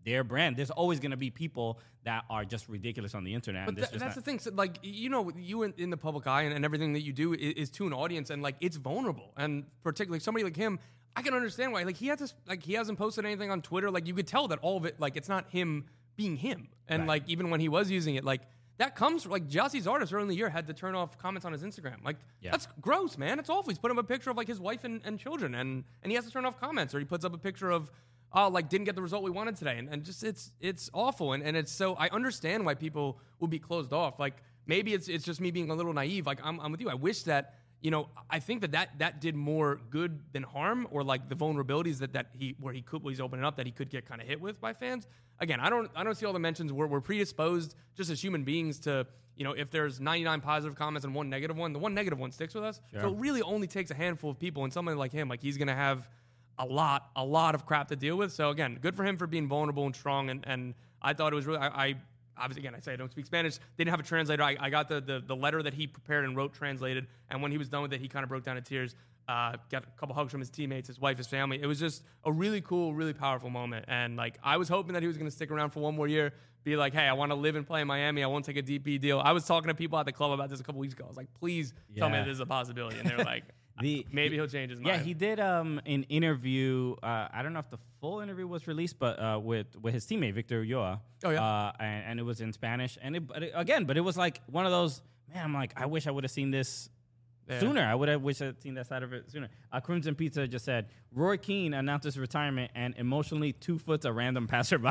their brand. There's always going to be people that are just ridiculous on the internet. But that's the thing. So, like, you in the public eye and everything that you do is to an audience, and like it's vulnerable. And particularly somebody like him, I can understand why. Like he hasn't posted anything on Twitter. Like you could tell that all of it, like it's not him being him. And like even when he was using it, like that comes from, like Gyasi's artist early in the year had to turn off comments on his Instagram. Like that's gross, man. It's awful. He's putting up a picture of like his wife and children, and he has to turn off comments, or he puts up a picture of like didn't get the result we wanted today, and just it's awful, and it's so I understand why people would be closed off. Like maybe it's just me being a little naive. Like I'm with you. I wish that I think that did more good than harm, or like the vulnerabilities that he's opening up that he could get kind of hit with by fans. Again, I don't see all the mentions. We're predisposed just as human beings to if there's 99 positive comments and one negative one, the one negative one sticks with us. Sure. So it really only takes a handful of people, and somebody like him, like he's gonna have a lot of crap to deal with. So again, good for him for being vulnerable and strong. And I thought it was really, I obviously, again, I say I don't speak Spanish. They didn't have a translator. I got the letter that he prepared and wrote translated. And when he was done with it, he kind of broke down in tears. Got a couple hugs from his teammates, his wife, his family. It was just a really cool, really powerful moment. And like, I was hoping that he was going to stick around for one more year, be like, hey, I want to live and play in Miami. I won't take a DP deal. I was talking to people at the club about this a couple weeks ago. I was like, please tell me this is a possibility. And they were like, maybe he'll change his mind. Yeah, he did an interview. I don't know if the full interview was released, but with his teammate Victor Ulloa. Oh yeah, and it was in Spanish. And but it was like one of those. Man, I'm like, I wish I would have seen this sooner. I would have wished I'd seen that side of it sooner. Crimson Pizza just said Roy Keane announced his retirement and emotionally 2 foot a random passerby.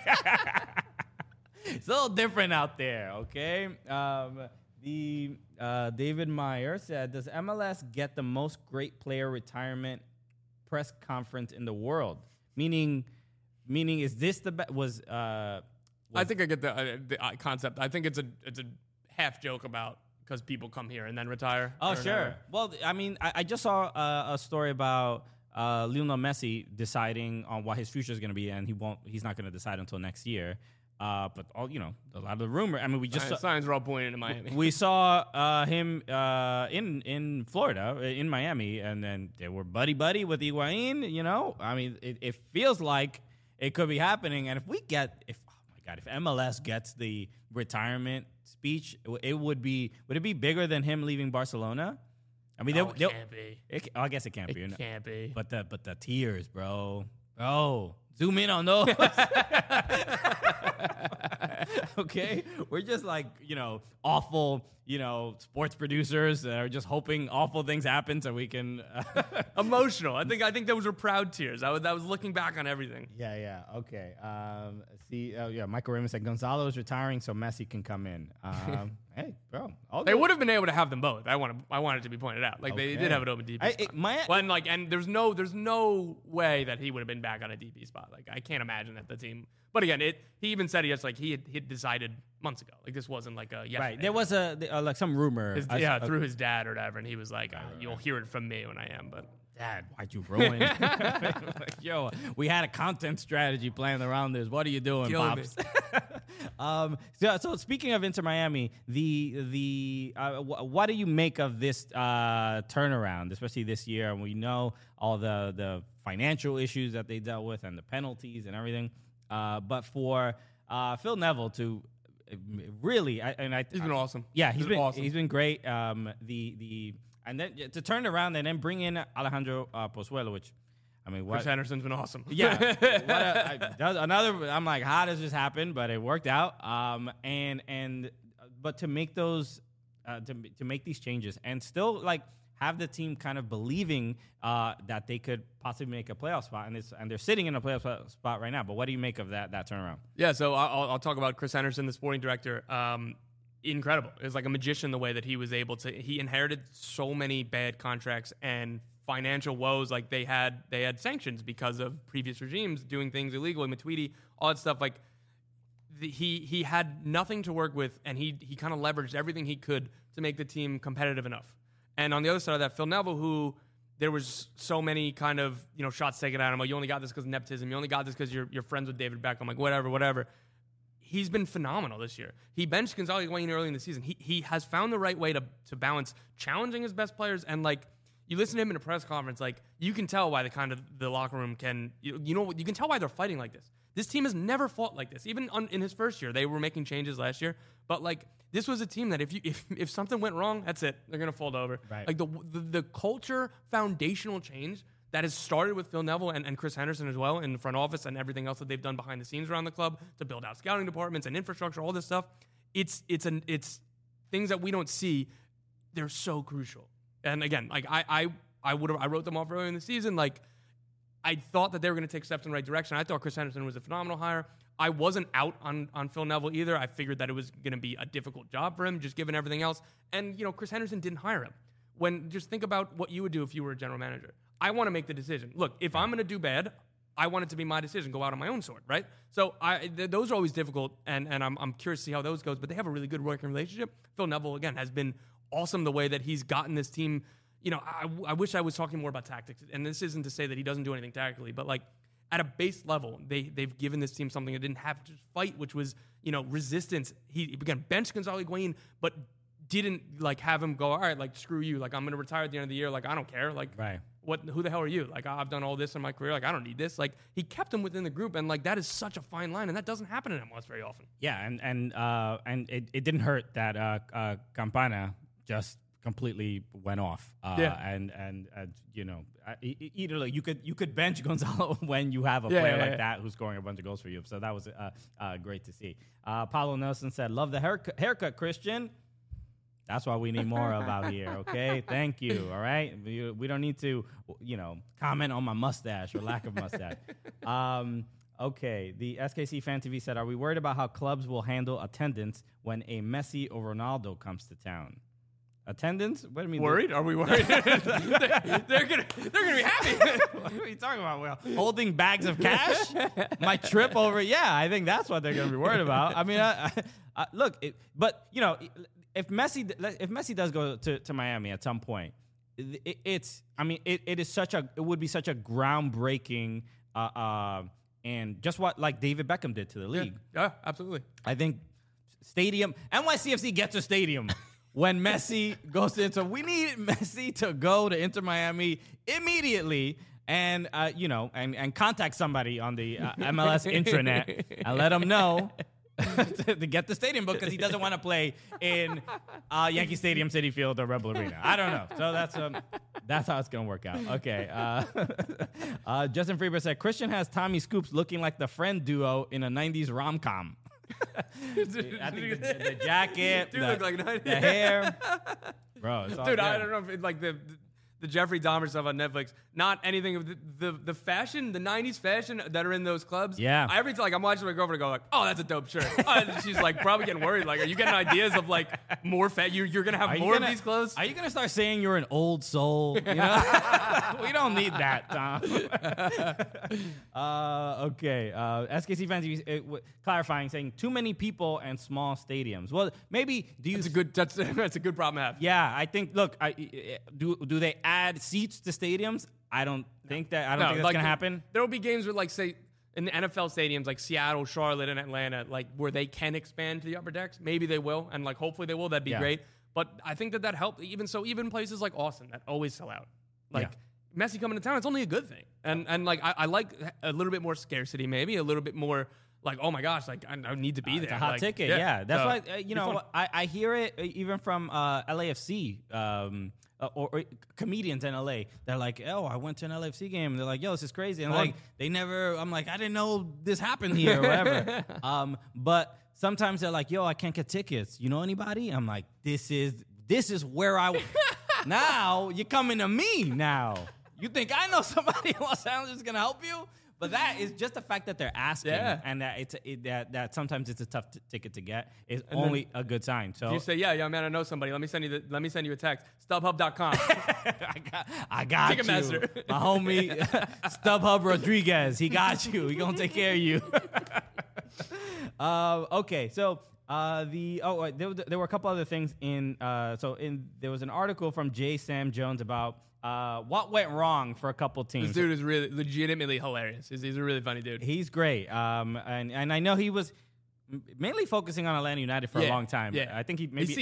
It's a little different out there, okay? David Meyer said, does MLS get the most great player retirement press conference in the world? Meaning, is this the best? I think I get the concept. I think it's a half joke about because people come here and then retire. Oh, sure. Well, I mean, I just saw a story about Lionel Messi deciding on what his future is going to be, and he's not going to decide until next year. But a lot of the rumor. I mean, we just signs are all pointing to Miami. We saw him in Florida, in Miami, and then they were buddy with Higuain. I mean, it feels like it could be happening. And if MLS gets the retirement speech, it would be. Would it be bigger than him leaving Barcelona? I mean, it can't be. I guess it can't be. It can't be. But the tears, bro. Zoom in on those. Okay? We're just like, awful, sports producers that are just hoping awful things happen so we can... Emotional. I think those were proud tears. I was looking back on everything. Yeah. Okay. Michael Raymond said Gonzalo is retiring so Messi can come in. Hey, bro. They would have been able to have them both. I want it to be pointed out. Like, they did have an open DP spot. And there's no way that he would have been back on a DP spot. Like, I can't imagine that the team... But again, he even said he had decided months ago. Like, this wasn't like a... Right. There was like some rumor. Through his dad or whatever. And he was like, you'll hear it from me when I am, but... Dad, why'd you ruin it? Like, yo, we had a content strategy planned around this. What are you doing, Pops? So speaking of Inter Miami, what do you make of this turnaround, especially this year? And we know all the financial issues that they dealt with and the penalties and everything. But for Phil Neville to really, he's been awesome. Yeah, he's been awesome. He's been great. And then to turn around and then bring in Alejandro Pozuelo, which, I mean, Chris Henderson's been awesome. Yeah. I'm like, how does this happen? But it worked out. But to make those, to make these changes and still like have the team kind of believing that they could possibly make a playoff spot, and they're sitting in a playoff spot right now. But what do you make of that turnaround? Yeah, so I'll talk about Chris Henderson, the sporting director. Incredible. It was like a magician the way that he was able to. He inherited so many bad contracts and financial woes. Like they had sanctions because of previous regimes doing things illegally, Matuidi, all that stuff. Like he had nothing to work with, and he kind of leveraged everything he could to make the team competitive enough. And on the other side of that, Phil Neville, who there was so many kind of shots taken at him. Like, you only got this because of nepotism. You only got this because you're friends with David Beckham. Like whatever. He's been phenomenal this year. He benched Gonzalo Higuain early in the season. He has found the right way to balance challenging his best players and like you listen to him in a press conference, like you can tell why the locker room can, you can tell why they're fighting like this. This team has never fought like this. Even in his first year, they were making changes last year, but like this was a team that if something went wrong, that's it. They're gonna fold over. Right. Like the culture foundational change that has started with Phil Neville and Chris Henderson as well in the front office and everything else that they've done behind the scenes around the club to build out scouting departments and infrastructure, all this stuff. It's things that we don't see. They're so crucial. And again, like I wrote them off earlier in the season. Like I thought that they were going to take steps in the right direction. I thought Chris Henderson was a phenomenal hire. I wasn't out on Phil Neville either. I figured that it was going to be a difficult job for him, just given everything else. And Chris Henderson didn't hire him. Just think about what you would do if you were a general manager. I want to make the decision. Look, if I'm going to do bad, I want it to be my decision. Go out on my own sword, right? So those are always difficult, and I'm curious to see how those goes. But they have a really good working relationship. Phil Neville again has been awesome the way that he's gotten this team. I wish I was talking more about tactics, and this isn't to say that he doesn't do anything tactically, but like at a base level, they've given this team something it didn't have to fight, which was resistance. He again benched Gonzalo Higuain, but didn't like have him go, all right, like screw you, like I'm gonna retire at the end of the year, like I don't care, like right. Who the hell are you? Like I've done all this in my career, like I don't need this. Like he kept him within the group, and like that is such a fine line, and that doesn't happen in MLS very often. Yeah, and it didn't hurt that Campana just completely went off. And either like you could bench Gonzalo when you have a player that who's scoring a bunch of goals for you. So that was great to see. Paulo Nelson said, "Love the haircut, Christian." That's why we need more of out here, okay? Thank you, all right? We don't need to, comment on my mustache or lack of mustache. Okay, the SKC Fan TV said, "Are we worried about how clubs will handle attendance when a Messi or Ronaldo comes to town?" Attendance? What do you mean? Worried? Are we worried? they're gonna be happy. What are you talking about? Well, holding bags of cash? My trip over? Yeah, I think that's what they're gonna be worried about. I mean, look, if Messi does go to Miami at some point, it would be such a groundbreaking and just what like David Beckham did to the league. Yeah, absolutely. I think NYCFC gets a stadium when Messi goes to Inter. We need Messi to go to Inter Miami immediately and and contact somebody on the MLS intranet and let them know to get the stadium book because he doesn't want to play in Yankee Stadium, Citi Field, or Rebel Arena. I don't know. So that's how it's going to work out. Okay. Justin Freeber said, "Christian has Tommy Scoops looking like the Friend duo in a 90s rom-com." I think the jacket, look like the hair. Bro, it's all dude, good. I don't know if it's like the Jeffrey Dahmer stuff on Netflix. Not anything of the fashion, the 90s fashion that are in those clubs. Yeah. Every time I'm watching my girlfriend go like, "Oh, that's a dope shirt." And she's like probably getting worried. Like, are you getting ideas of like more fat? You're gonna have more of these clothes? Are you gonna start saying you're an old soul? We don't need that, Tom. Okay. SKC fans clarifying, saying too many people and small stadiums. Well, maybe that's a good problem to have. Yeah, I think. Look, do they add seats to stadiums? I don't think that's gonna happen. There will be games with like say in the NFL stadiums like Seattle, Charlotte, and Atlanta, like where they can expand to the upper decks. Maybe they will, and like hopefully they will. That'd be great. But I think that helped. Even places like Austin that always sell out. Like Messi coming to town, it's only a good thing. And like I like a little bit more scarcity, maybe a little bit more. Like, oh my gosh, like I need to be there. It's a hot ticket, yeah. That's why I hear it even from LAFC or comedians in LA. They're like, "Oh, I went to an LAFC game." And they're like, "Yo, this is crazy." And like I'm like, I didn't know this happened here or whatever. But sometimes they're like, "Yo, I can't get tickets. You know anybody?" I'm like, this is where I now you're coming to me now. You think I know somebody in Los Angeles is gonna help you? But that is just the fact that they're asking, and that that sometimes it's a tough ticket to get is and only a good sign. So you say, yeah, man, I know somebody. Let me send you a text. StubHub.com. I got you, my homie StubHub Rodriguez. He got you. He gonna take care of you. Okay, so there were a couple other things there was an article from J. Sam Jones about. What went wrong for a couple teams? This dude is really legitimately hilarious. He's a really funny dude. He's great. And I know he was mainly focusing on Atlanta United for a long time. Yeah. I think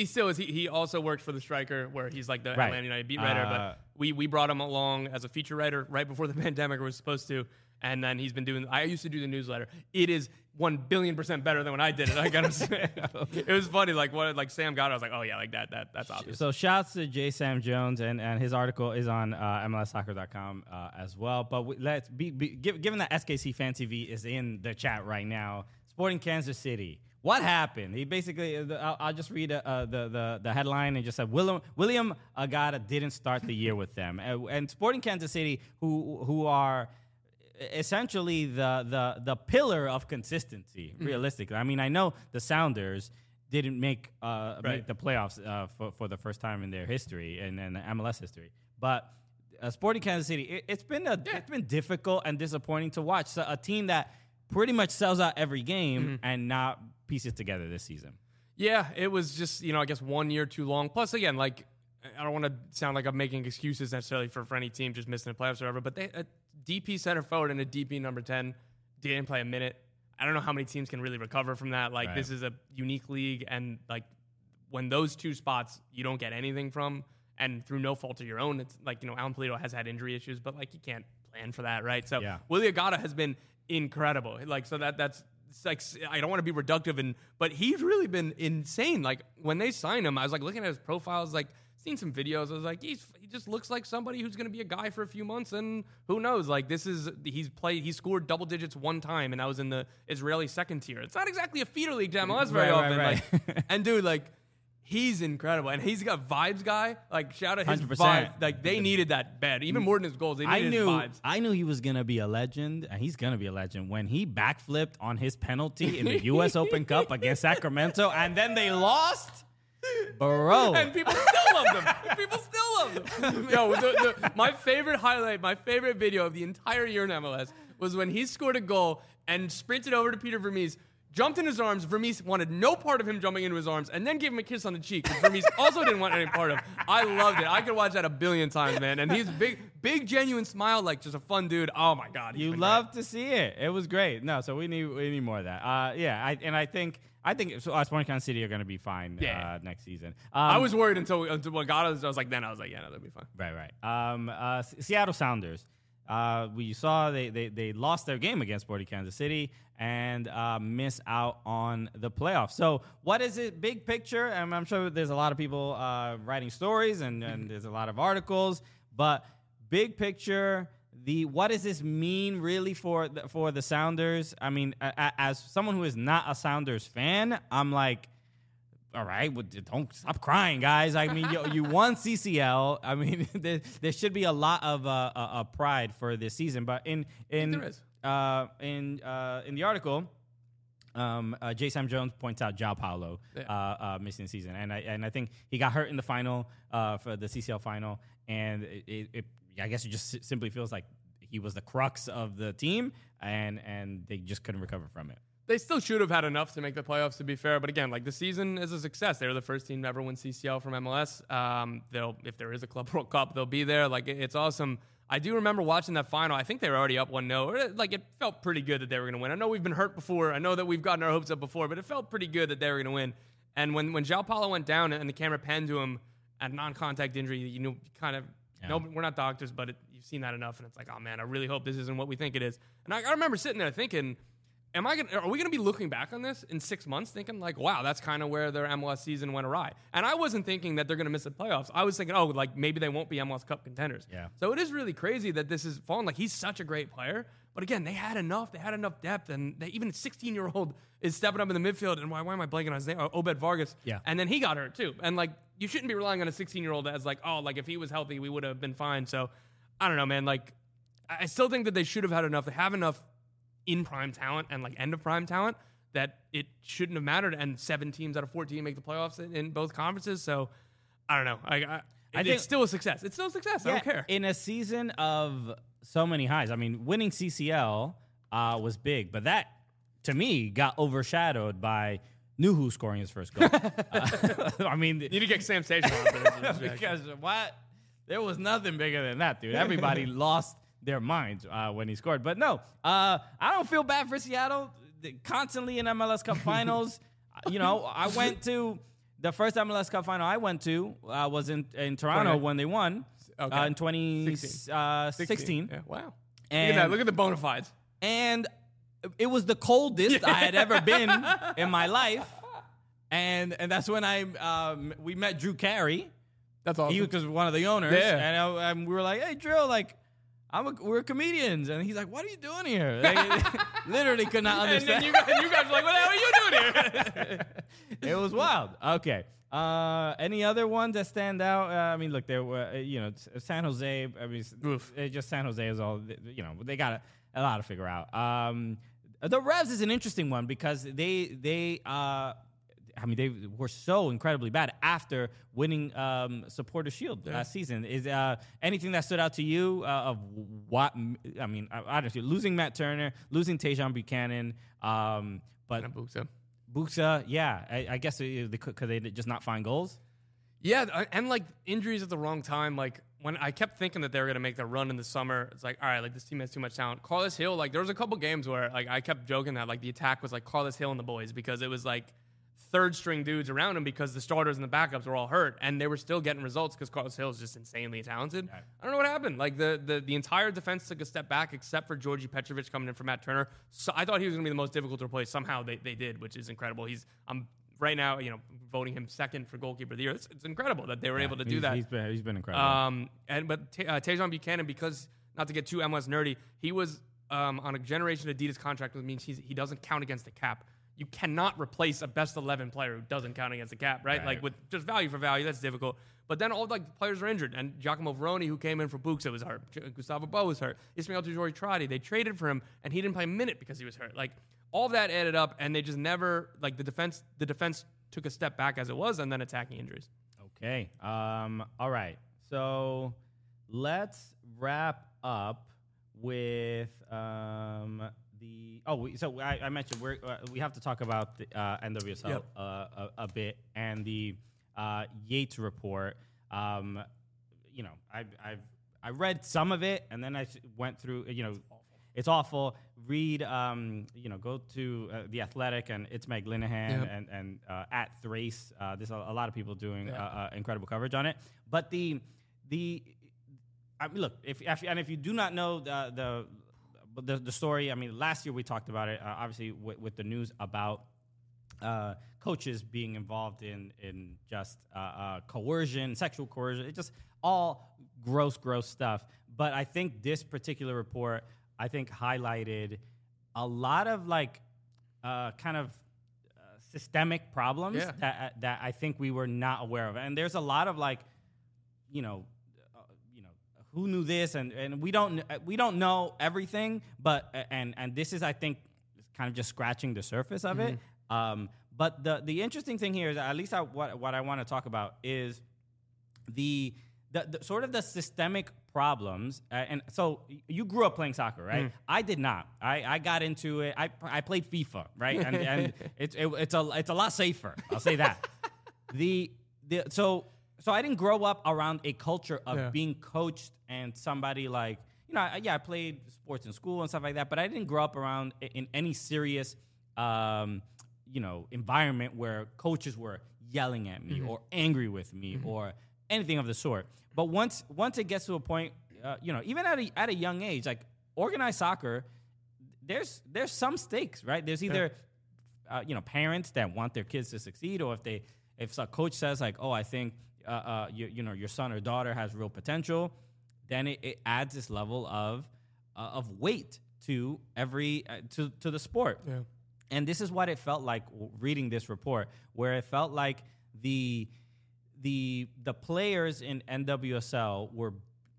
He also worked for the Striker, where he's like the Atlanta United beat writer. But we brought him along as a feature writer right before the pandemic was supposed to. And then he's been doing. I used to do the newsletter. It is 1,000,000,000% better than when I did it. I gotta say, it was funny. Like Sam got it. I was like, oh yeah, like that's obvious. So shouts to J. Sam Jones, and his article is on MLSsoccer.com as well. But let's given that SKC Fan TV is in the chat right now. Sporting Kansas City. What happened? He basically, I'll just read the headline and just said William Agada didn't start the year with them, and Sporting Kansas City, who are essentially the pillar of consistency, realistically. I mean, I know the Sounders didn't make the playoffs for the first time in their history and in MLS history, but Sporting Kansas City, it's been difficult and disappointing to watch. So a team that pretty much sells out every game and not pieces together this season. Yeah, it was just, I guess 1 year too long. Plus, again, like, I don't want to sound like I'm making excuses necessarily for any team just missing the playoffs or whatever, but a DP center forward and a DP number 10 didn't play a minute. I don't know how many teams can really recover from that. Like, This is a unique league, and, like, when those two spots you don't get anything from, and through no fault of your own, it's like, Alan Pulido has had injury issues, but, like, you can't plan for that, right? So Willie Agada has been incredible. Like, so that's like, I don't want to be reductive, but he's really been insane. Like, when they signed him, I was like looking at his profiles, like seen some videos. I was like, he just looks like somebody who's going to be a guy for a few months, and who knows? Like, he scored double digits one time, and that was in the Israeli second tier. It's not exactly a feeder league to MLS very often. Right. Like, and dude, like, he's incredible, and he's got vibes, guy. Like, shout out his 100%. vibes. Like, they needed that bad, even more than his goals. They needed his vibes. I knew he was gonna be a legend, and he's gonna be a legend when he backflipped on his penalty in the U.S. Open Cup against Sacramento, and then they lost. Bro, and people still love them. Yo, my favorite highlight, my favorite video of the entire year in MLS was when he scored a goal and sprinted over to Peter Vermees, jumped in his arms. Vermees wanted no part of him jumping into his arms, and then gave him a kiss on the cheek, which Vermees also didn't want any part of. I loved it. I could watch that 1,000,000,000 times, man. And he's big, genuine smile, like just a fun dude. Oh my God, you love to see it. It was great. No, so we need more of that. I think Sporting Kansas City are going to be fine next season. I was worried until Agada. I was like, yeah, no, they'll be fine. Right. Seattle Sounders. We saw they lost their game against Sporting Kansas City and miss out on the playoffs. So what is it, big picture? I'm sure there's a lot of people writing stories and there's a lot of articles, but big picture, what does this mean really for the Sounders? I mean, as someone who is not a Sounders fan, I'm like, all right, well, don't stop crying, guys. I mean, you won CCL. I mean, there should be a lot of pride for this season. But in the article, J. Sam Jones points out João Paulo missing the season, and I think he got hurt in the final for the CCL final, and I guess it just simply feels like he was the crux of the team, and they just couldn't recover from it. They still should have had enough to make the playoffs, to be fair. But again, like, the season is a success. They were the first team to ever win CCL from MLS. If there is a Club World Cup, they'll be there. Like, it's awesome. I do remember watching that final. I think they were already up 1-0. Like, it felt pretty good that they were going to win. I know we've been hurt before. I know that we've gotten our hopes up before, but it felt pretty good that they were going to win. And when João Paulo went down and the camera panned to him at non-contact injury, kind of, no, we're not doctors, but you've seen that enough. And it's like, oh, man, I really hope this isn't what we think it is. And I remember sitting there thinking, are we going to be looking back on this in 6 months thinking like, wow, that's kind of where their MLS season went awry? And I wasn't thinking that they're going to miss the playoffs. I was thinking, like, maybe they won't be MLS Cup contenders. Yeah. So it is really crazy that this is fallen. Like, he's such a great player. But again, they had enough depth. And even a 16-year-old is stepping up in the midfield. And why am I blanking on his name? Obed Vargas. Yeah. And then he got hurt too. And, like, you shouldn't be relying on a 16-year-old as like, oh, like, if he was healthy, we would have been fine. So I don't know, man. Like, I still think that they should have had enough. They have enough in prime talent and like end of prime talent that it shouldn't have mattered, and 7 teams out of 14 make the playoffs in both conferences. So I don't know. I think it's still a success. It's still a success. I don't care. In a season of so many highs, I mean, winning CCL was big, but that to me got overshadowed by Nuhu scoring his first goal. I mean, you need to get Sam Station on for this because what? There was nothing bigger than that, dude. Everybody lost their minds when he scored. But no, I don't feel bad for Seattle. constantly in MLS Cup finals. You know, I went to the first MLS Cup final I went to was in Toronto when they won in 2016. Yeah, wow. And Look at that. Look at the bona fides. And it was the coldest I had ever been in my life. And that's when we met Drew Carey. That's awesome. He was one of the owners. Yeah. And we were like, hey, Drew, like, we're comedians. And he's like, what are you doing here? Like, literally could not understand. And then you guys were like, what the hell are you doing here? It was wild. Okay. Any other ones that stand out? I mean, look, there were, San Jose. I mean, just San Jose is all, they got a lot to figure out. The Revs is an interesting one because they were so incredibly bad after winning Supporter Shield last season. Is anything that stood out to you of what? I mean, honestly, losing Matt Turner, losing Tajon Buchanan, but Buxa, yeah, I guess could they just not find goals? Yeah, and like injuries at the wrong time. Like when I kept thinking that they were gonna make the run in the summer, it's like, all right, like this team has too much talent. Carlos Hill, like there was a couple games where like I kept joking that like the attack was like Carlos Hill and the boys because it was like third string dudes around him because the starters and the backups were all hurt and they were still getting results because Carlos Hill is just insanely talented. Right. I don't know what happened. Like the entire defense took a step back except for Georgi Petrovic coming in for Matt Turner. So I thought he was going to be the most difficult to replace. Somehow they did, which is incredible. I'm right now, voting him second for goalkeeper of the year. It's incredible that they were able to do that. He's been incredible. But Tajon Buchanan, because not to get too MLS nerdy, he was on a Generation Adidas contract, which means he doesn't count against the cap. You cannot replace a best 11 player who doesn't count against the cap, right? Like with just value for value, that's difficult. But then all the players are injured, and Giacomo Veroni, who came in for Buxa, was hurt. Gustavo Bo was hurt. Ismael Tujori-Tradi, they traded for him, and he didn't play a minute because he was hurt. Like all of that added up, and they just never the defense took a step back as it was, and then attacking injuries. Okay. All right. So let's wrap up with I mentioned we have to talk about the NWSL a bit and the Yates report. I read some of it and then I went through. It's awful. Read go to The Athletic and it's Meg Linehan and at Thrace. There's a lot of people doing incredible coverage on it. But look, if you do not know the story, I mean, last year we talked about it, obviously with the news about coaches being involved in just coercion, sexual coercion. It's just all gross stuff. But I think this particular report, highlighted a lot of systemic problems that I think we were not aware of. And there's a lot of who knew this, and we don't know everything, but and this is, I think, kind of just scratching the surface of it. But the interesting thing here is, at least what I want to talk about is the sort of the systemic problems. And so you grew up playing soccer, right? I did not. I got into it. I played FIFA, right? And it's a lot safer. I'll say that. So I didn't grow up around a culture of being coached and somebody like, I played sports in school and stuff like that, but I didn't grow up around in any serious, environment where coaches were yelling at me or angry with me or anything of the sort. But once it gets to a point, even at a young age, like organized soccer, there's some stakes, right? There's either, parents that want their kids to succeed, or if a coach says like, oh, I think, your son or daughter has real potential, then it adds this level of weight to every to the sport. Yeah. And this is what it felt like reading this report, where it felt like the players in NWSL were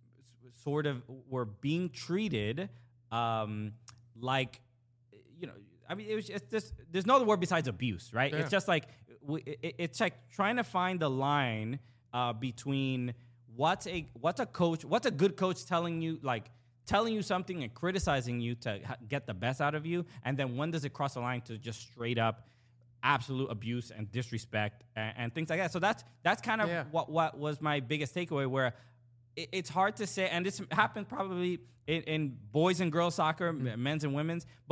being treated like, it was just there's no other word besides abuse, right? Yeah. It's just like it's like trying to find the line between what's a good coach telling you something and criticizing you to get the best out of you, and then when does it cross the line to just straight up absolute abuse and disrespect and things like that. So that's kind of what was my biggest takeaway, where it's hard to say, and this happened probably in boys and girls soccer, men's and women's, but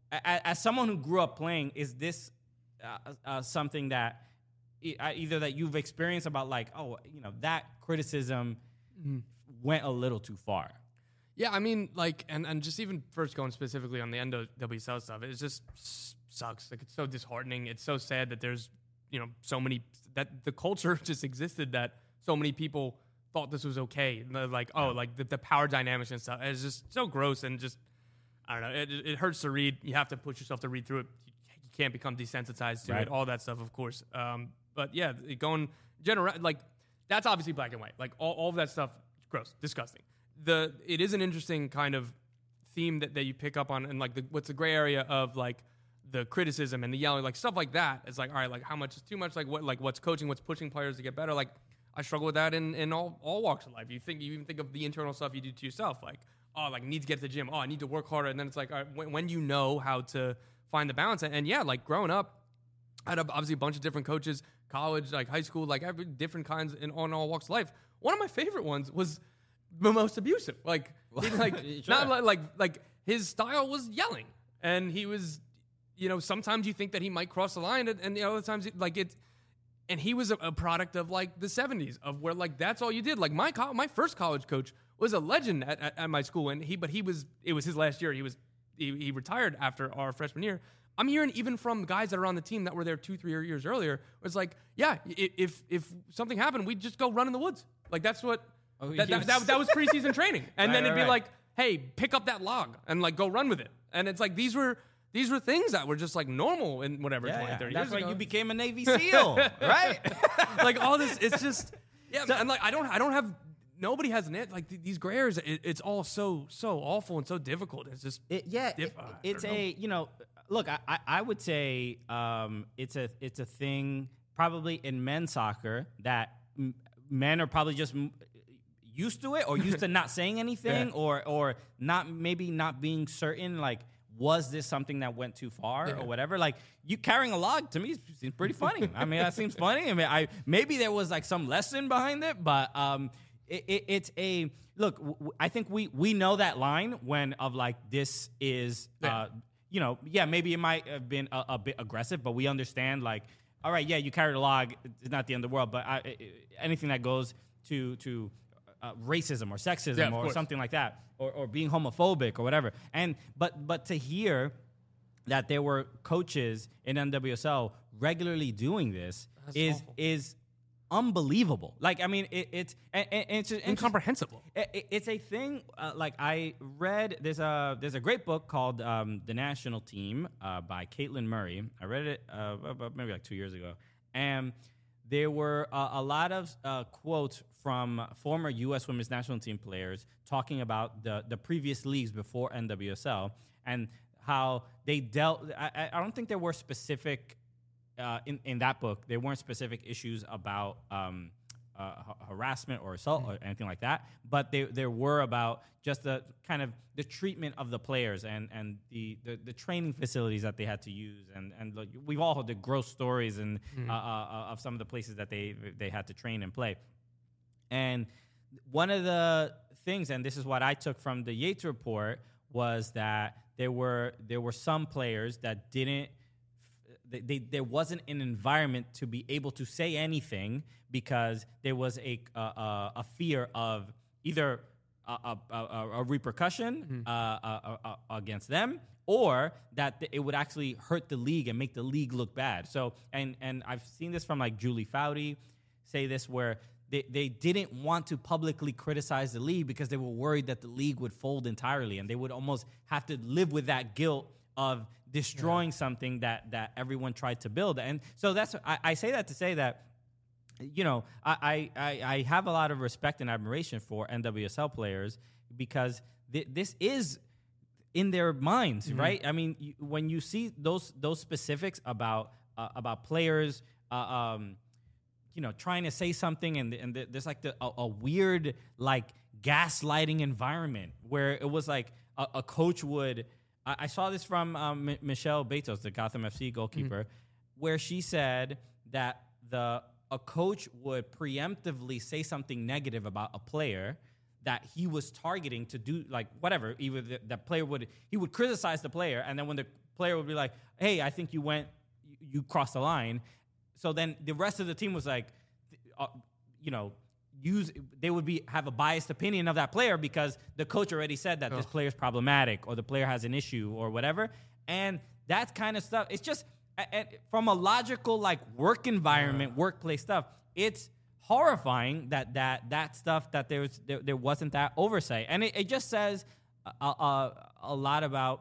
as someone who grew up playing, is this something that either that you've experienced about like, oh, that criticism went a little too far? Yeah, I mean, like, and just even first going specifically on the NWSL stuff, it just sucks. Like, it's so disheartening. It's so sad that there's, so many, that the culture just existed that so many people thought this was okay. Like, like the power dynamics and stuff. It's just so gross and just, I don't know. It hurts to read. You have to push yourself to read through it. You can't become desensitized to it. All that stuff, of course. But yeah, going general, like, that's obviously black and white. Like, all of that stuff, gross, disgusting. It is an interesting kind of theme that you pick up on, and like what's the gray area of like the criticism and the yelling, like stuff like that. It's like, all right, like how much is too much? Like what's coaching, what's pushing players to get better? Like I struggle with that in all walks of life. You even think of the internal stuff you do to yourself, like, oh, like need to get to the gym. Oh, I need to work harder. And then it's like, all right, when you know how to find the balance, and yeah, like growing up, I had obviously a bunch of different coaches, college, like high school, like every different kinds on all walks of life. One of my favorite ones was the most abusive. Like, sure. Not like his style was yelling, and he was, sometimes you think that he might cross the line, and the other times and he was a product of like the 70s of where like that's all you did. Like my first college coach was a legend at my school, and it was his last year. He retired after our freshman year. I'm hearing even from guys that are on the team that were there 2-3 years earlier, it's like, yeah, if something happened, we'd just go run in the woods. Like that's what. Oh, that was preseason training, and then it'd be like, "Hey, pick up that log and like go run with it." And it's like these were things that were just like normal in whatever 20, 30 years ago. That's why you became a Navy SEAL, right? Like all this, it's just and like I don't have. Nobody has an it. Like these gray areas, it's all so awful and so difficult. It's just look, I would say it's a thing probably in men's soccer that men are probably just used to it, or used to not saying anything, or not being certain, like, was this something that went too far or whatever? Like, you carrying a log to me seems pretty funny. I mean, that seems funny. I mean, maybe there was like some lesson behind it, but it's a look. I think we know that line when of like this is maybe it might have been a bit aggressive, but we understand like, all right, yeah, you carried a log. It's not the end of the world, but anything that goes to racism or sexism or something like that, or being homophobic or whatever. And but to hear that there were coaches in NWSL regularly doing this is unbelievable. Like, I mean, it's incomprehensible. It's a thing. Like I read, there's a great book called The National Team by Caitlin Murray. I read it maybe like 2 years ago, and there were a lot of quotes from former U.S. Women's National Team players talking about the previous leagues before NWSL and how they dealt. I don't think there were specific in that book. There weren't specific issues about harassment or assault or anything like that, but there were about just the kind of the treatment of the players and the training facilities that they had to use, and like, we've all heard the gross stories and of some of the places that they had to train and play. And one of the things, and this is what I took from the Yates report, was that there were some players that didn't. There wasn't an environment to be able to say anything because there was a fear of either a repercussion against them, or that it would actually hurt the league and make the league look bad. So, and I've seen this from like Julie Foudy say this, where they didn't want to publicly criticize the league because they were worried that the league would fold entirely, and they would almost have to live with that guilt of destroying something that everyone tried to build. And so I say that to say that, I have a lot of respect and admiration for NWSL players because this is in their minds, right? I mean, when you see those specifics about players, trying to say something, and there's like a weird like gaslighting environment where it was like a coach would. I saw this from Michelle Betos, the Gotham FC goalkeeper, where she said that a coach would preemptively say something negative about a player that he was targeting to do like whatever. Either the player would criticize the player, and then when the player would be like, "Hey, I think you crossed the line," so then the rest of the team was like, they would have a biased opinion of that player because the coach already said that this player is problematic or the player has an issue or whatever, and that kind of stuff. It's just from a logical like work environment, workplace stuff. It's horrifying that stuff that there wasn't that oversight, and it just says a lot about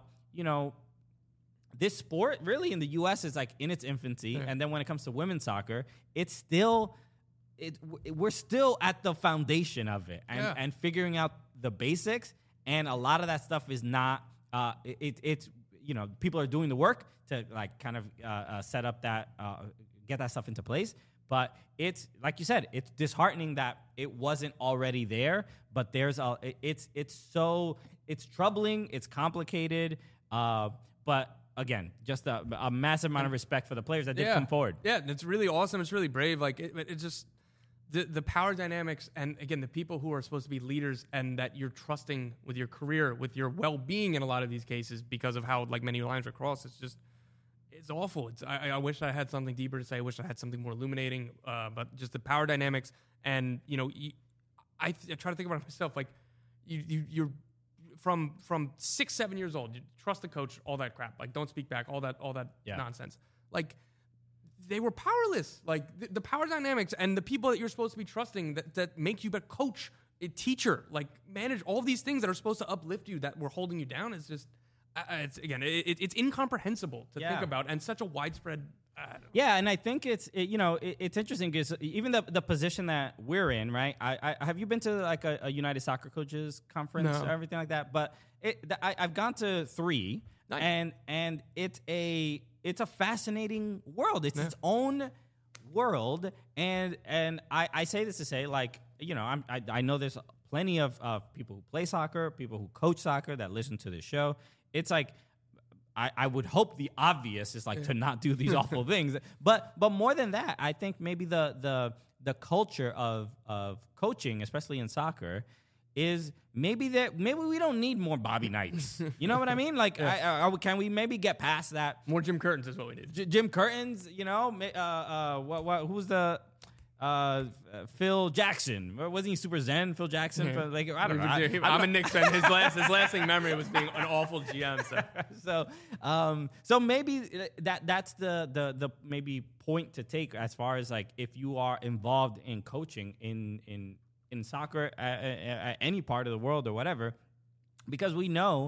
this sport really in the U.S. is like in its infancy, and then when it comes to women's soccer, it's still. We're still at the foundation of it and figuring out the basics, and a lot of that stuff is not. It's people are doing the work to like kind of set up that get that stuff into place. But it's like you said, it's disheartening that it wasn't already there. But there's it's troubling, it's complicated. But again, just a massive amount of respect for the players that did come forward. Yeah, it's really awesome. It's really brave. Like it just. The power dynamics, and again, the people who are supposed to be leaders and that you're trusting with your career, with your well-being in a lot of these cases because of how like many lines are crossed. It's awful. I wish I had something deeper to say. I wish I had something more illuminating. But just the power dynamics, and I try to think about it myself. Like you're from 6-7 years old. You trust the coach, all that crap. Like don't speak back, all that nonsense. Like. They were powerless. Like the power dynamics and the people that you're supposed to be trusting that make you a coach, a teacher, like manage all these things that are supposed to uplift you that were holding you down is just, it's incomprehensible to think about and such a widespread. Yeah, and I think it's interesting because even the position that we're in, right? I have you been to like a United Soccer Coaches conference or everything like that? But I've gone to 3, nice. and it's a fascinating world. It's its own world, and I say this to say, like, I know there's plenty of people who play soccer, people who coach soccer that listen to this show. It's like I would hope the obvious is like to not do these awful things, but more than that, I think maybe the culture of coaching, especially in soccer, is maybe we don't need more Bobby Knights. You know what I mean? Like, can we maybe get past that? More Jim Curtins is what we need. Jim Curtins, who's the Phil Jackson? Wasn't he super zen? Phil Jackson? Yeah. Like, I don't know. I'm a Knicks fan. His lasting memory was being an awful GM. So maybe that's the maybe point to take as far as like if you are involved in coaching in soccer at any part of the world or whatever, because we know,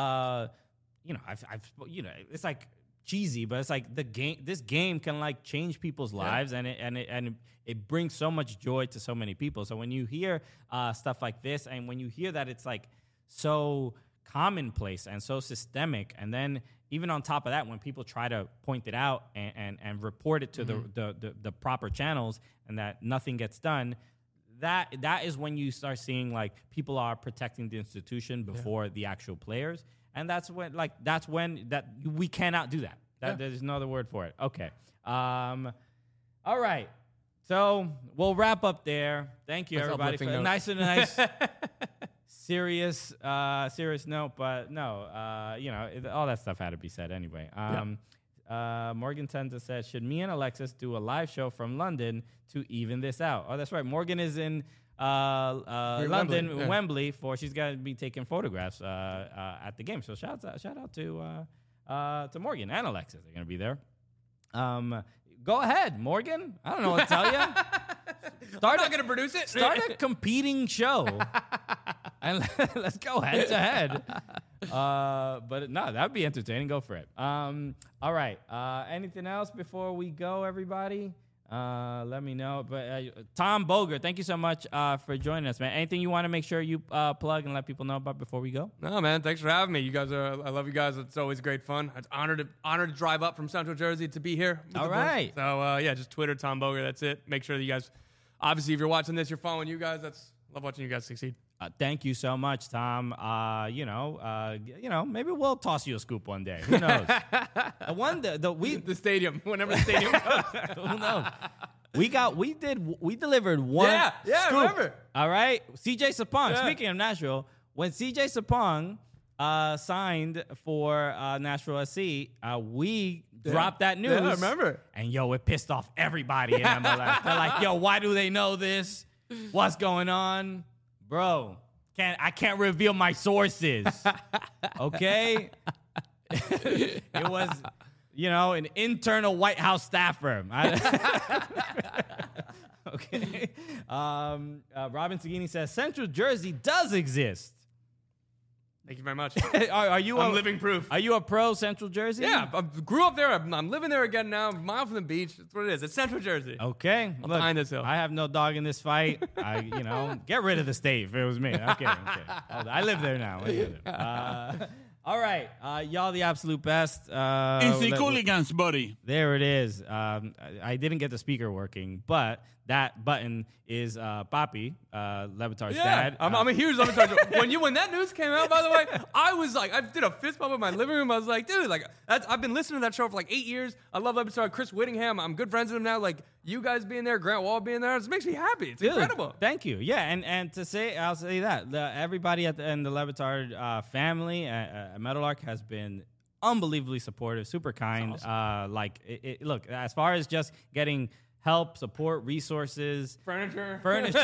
it's like cheesy, but it's like this game can like change people's lives, and it brings so much joy to so many people. So when you hear stuff like this, and when you hear that it's like so commonplace and so systemic, and then even on top of that, when people try to point it out and report it to the proper channels, and that nothing gets done. That is when you start seeing like people are protecting the institution before the actual players, and that's when we cannot do that. There's no other word for it. Okay, all right. So we'll wrap up there. Thank you, everybody, for a nice serious note, but no, all that stuff had to be said anyway. Morgan Tenza said, should me and Alexis do a live show from London to even this out? Oh, that's right. Morgan is in London, Wembley, she's going to be taking photographs at the game. So shout out to Morgan and Alexis. They're going to be there. Go ahead, Morgan. I don't know what to tell you. I'm not going to produce it. Start a competing show. And let's go head to head. But no, that'd be entertaining. Go for it. All right. Anything else before we go, everybody? Let me know. But Tom Boger, thank you so much for joining us, man. Anything you want to make sure you plug and let people know about before we go? No, man. Thanks for having me. You guys I love you guys. It's always great fun. It's honored to drive up from Central Jersey to be here. All right. So just Twitter, Tom Boger. That's it. Make sure that you guys, obviously, if you're watching this, you're following you guys. Love watching you guys succeed. Thank you so much, Tom. Maybe we'll toss you a scoop one day. Who knows? The stadium, whenever the stadium goes. Who knows? we delivered one Yeah, I scoop. remember. All right. CJ Sapong, Yeah. speaking of Nashville, when CJ Sapong signed for Nashville SC, we dropped that news. Yeah, I remember. And yo, it pissed off everybody in MLS. They're like, yo, why do they know this? What's going on? Bro, I can't reveal my sources. Okay? It was, an internal White House staffer. Okay. Robin Sagini says Central Jersey does exist. Thank you very much. Are you I'm living proof. Are you a pro Central Jersey? Yeah, I grew up there. I'm living there again now. I'm a mile from the beach. That's what it is. It's Central Jersey. Okay. Look, behind this hill. I have no dog in this fight. Get rid of the state if it was me. Okay. I live there now. All right. Y'all the absolute best. It's the Cooligans, buddy. There it is. I didn't get the speaker working, but that button is Papi, Levitar's dad. I'm a huge Le Batard. When that news came out, by the way, I was like, I did a fist bump in my living room. I was like, dude, I've been listening to that show for like 8 years. I love Le Batard. Chris Whittingham, I'm good friends with him now. Like, you guys being there, Grant Wall being there, it makes me happy. It's incredible. Thank you. Yeah, and I'll say that everybody in the Le Batard family at Meadowlark has been unbelievably supportive, super kind. Awesome. Look, as far as just getting help, support, resources, Furniture.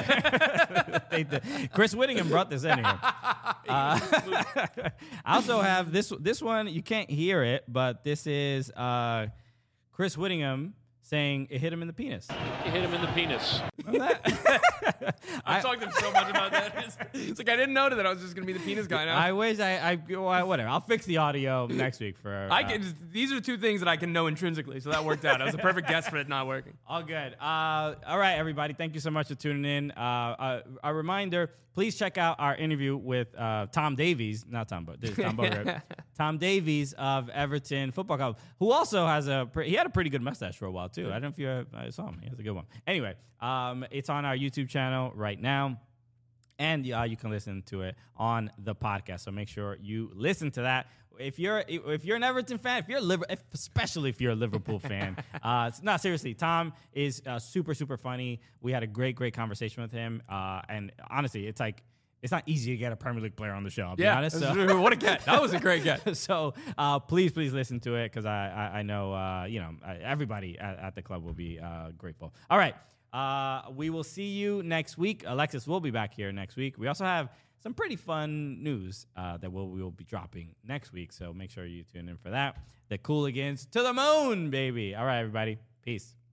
Chris Whittingham brought this in here. I also have this one. You can't hear it, but this is Chris Whittingham saying it hit him in the penis. You hit him in the penis. I've talked to him so much about that. It's like I didn't know that I was just gonna be the penis guy now. I wish whatever. I'll fix the audio next week for. These are two things that I can know intrinsically, so that worked out. I was a perfect guess for it not working. All good. All right, everybody. Thank you so much for tuning in. A reminder: please check out our interview with Tom Davies, not Tom, but this is Tom Bogert. Tom Davies of Everton Football Club, who also has he had a pretty good mustache for a while too. I don't know if you saw him. He has a good one. Anyway, it's on our YouTube channel right now, and you can listen to it on the podcast. So make sure you listen to that. If you're an Everton fan, especially if you're a Liverpool fan, no, seriously, Tom is super, super funny. We had a great conversation with him, and honestly, it's not easy to get a Premier League player on the show. I'll be honest. So. What a get! That was a great get. So please listen to it because I know everybody at the club will be grateful. All right, we will see you next week. Alexis will be back here next week. We also have some pretty fun news that we will be dropping next week. So make sure you tune in for that. The Cooligans to the moon, baby. All right, everybody. Peace.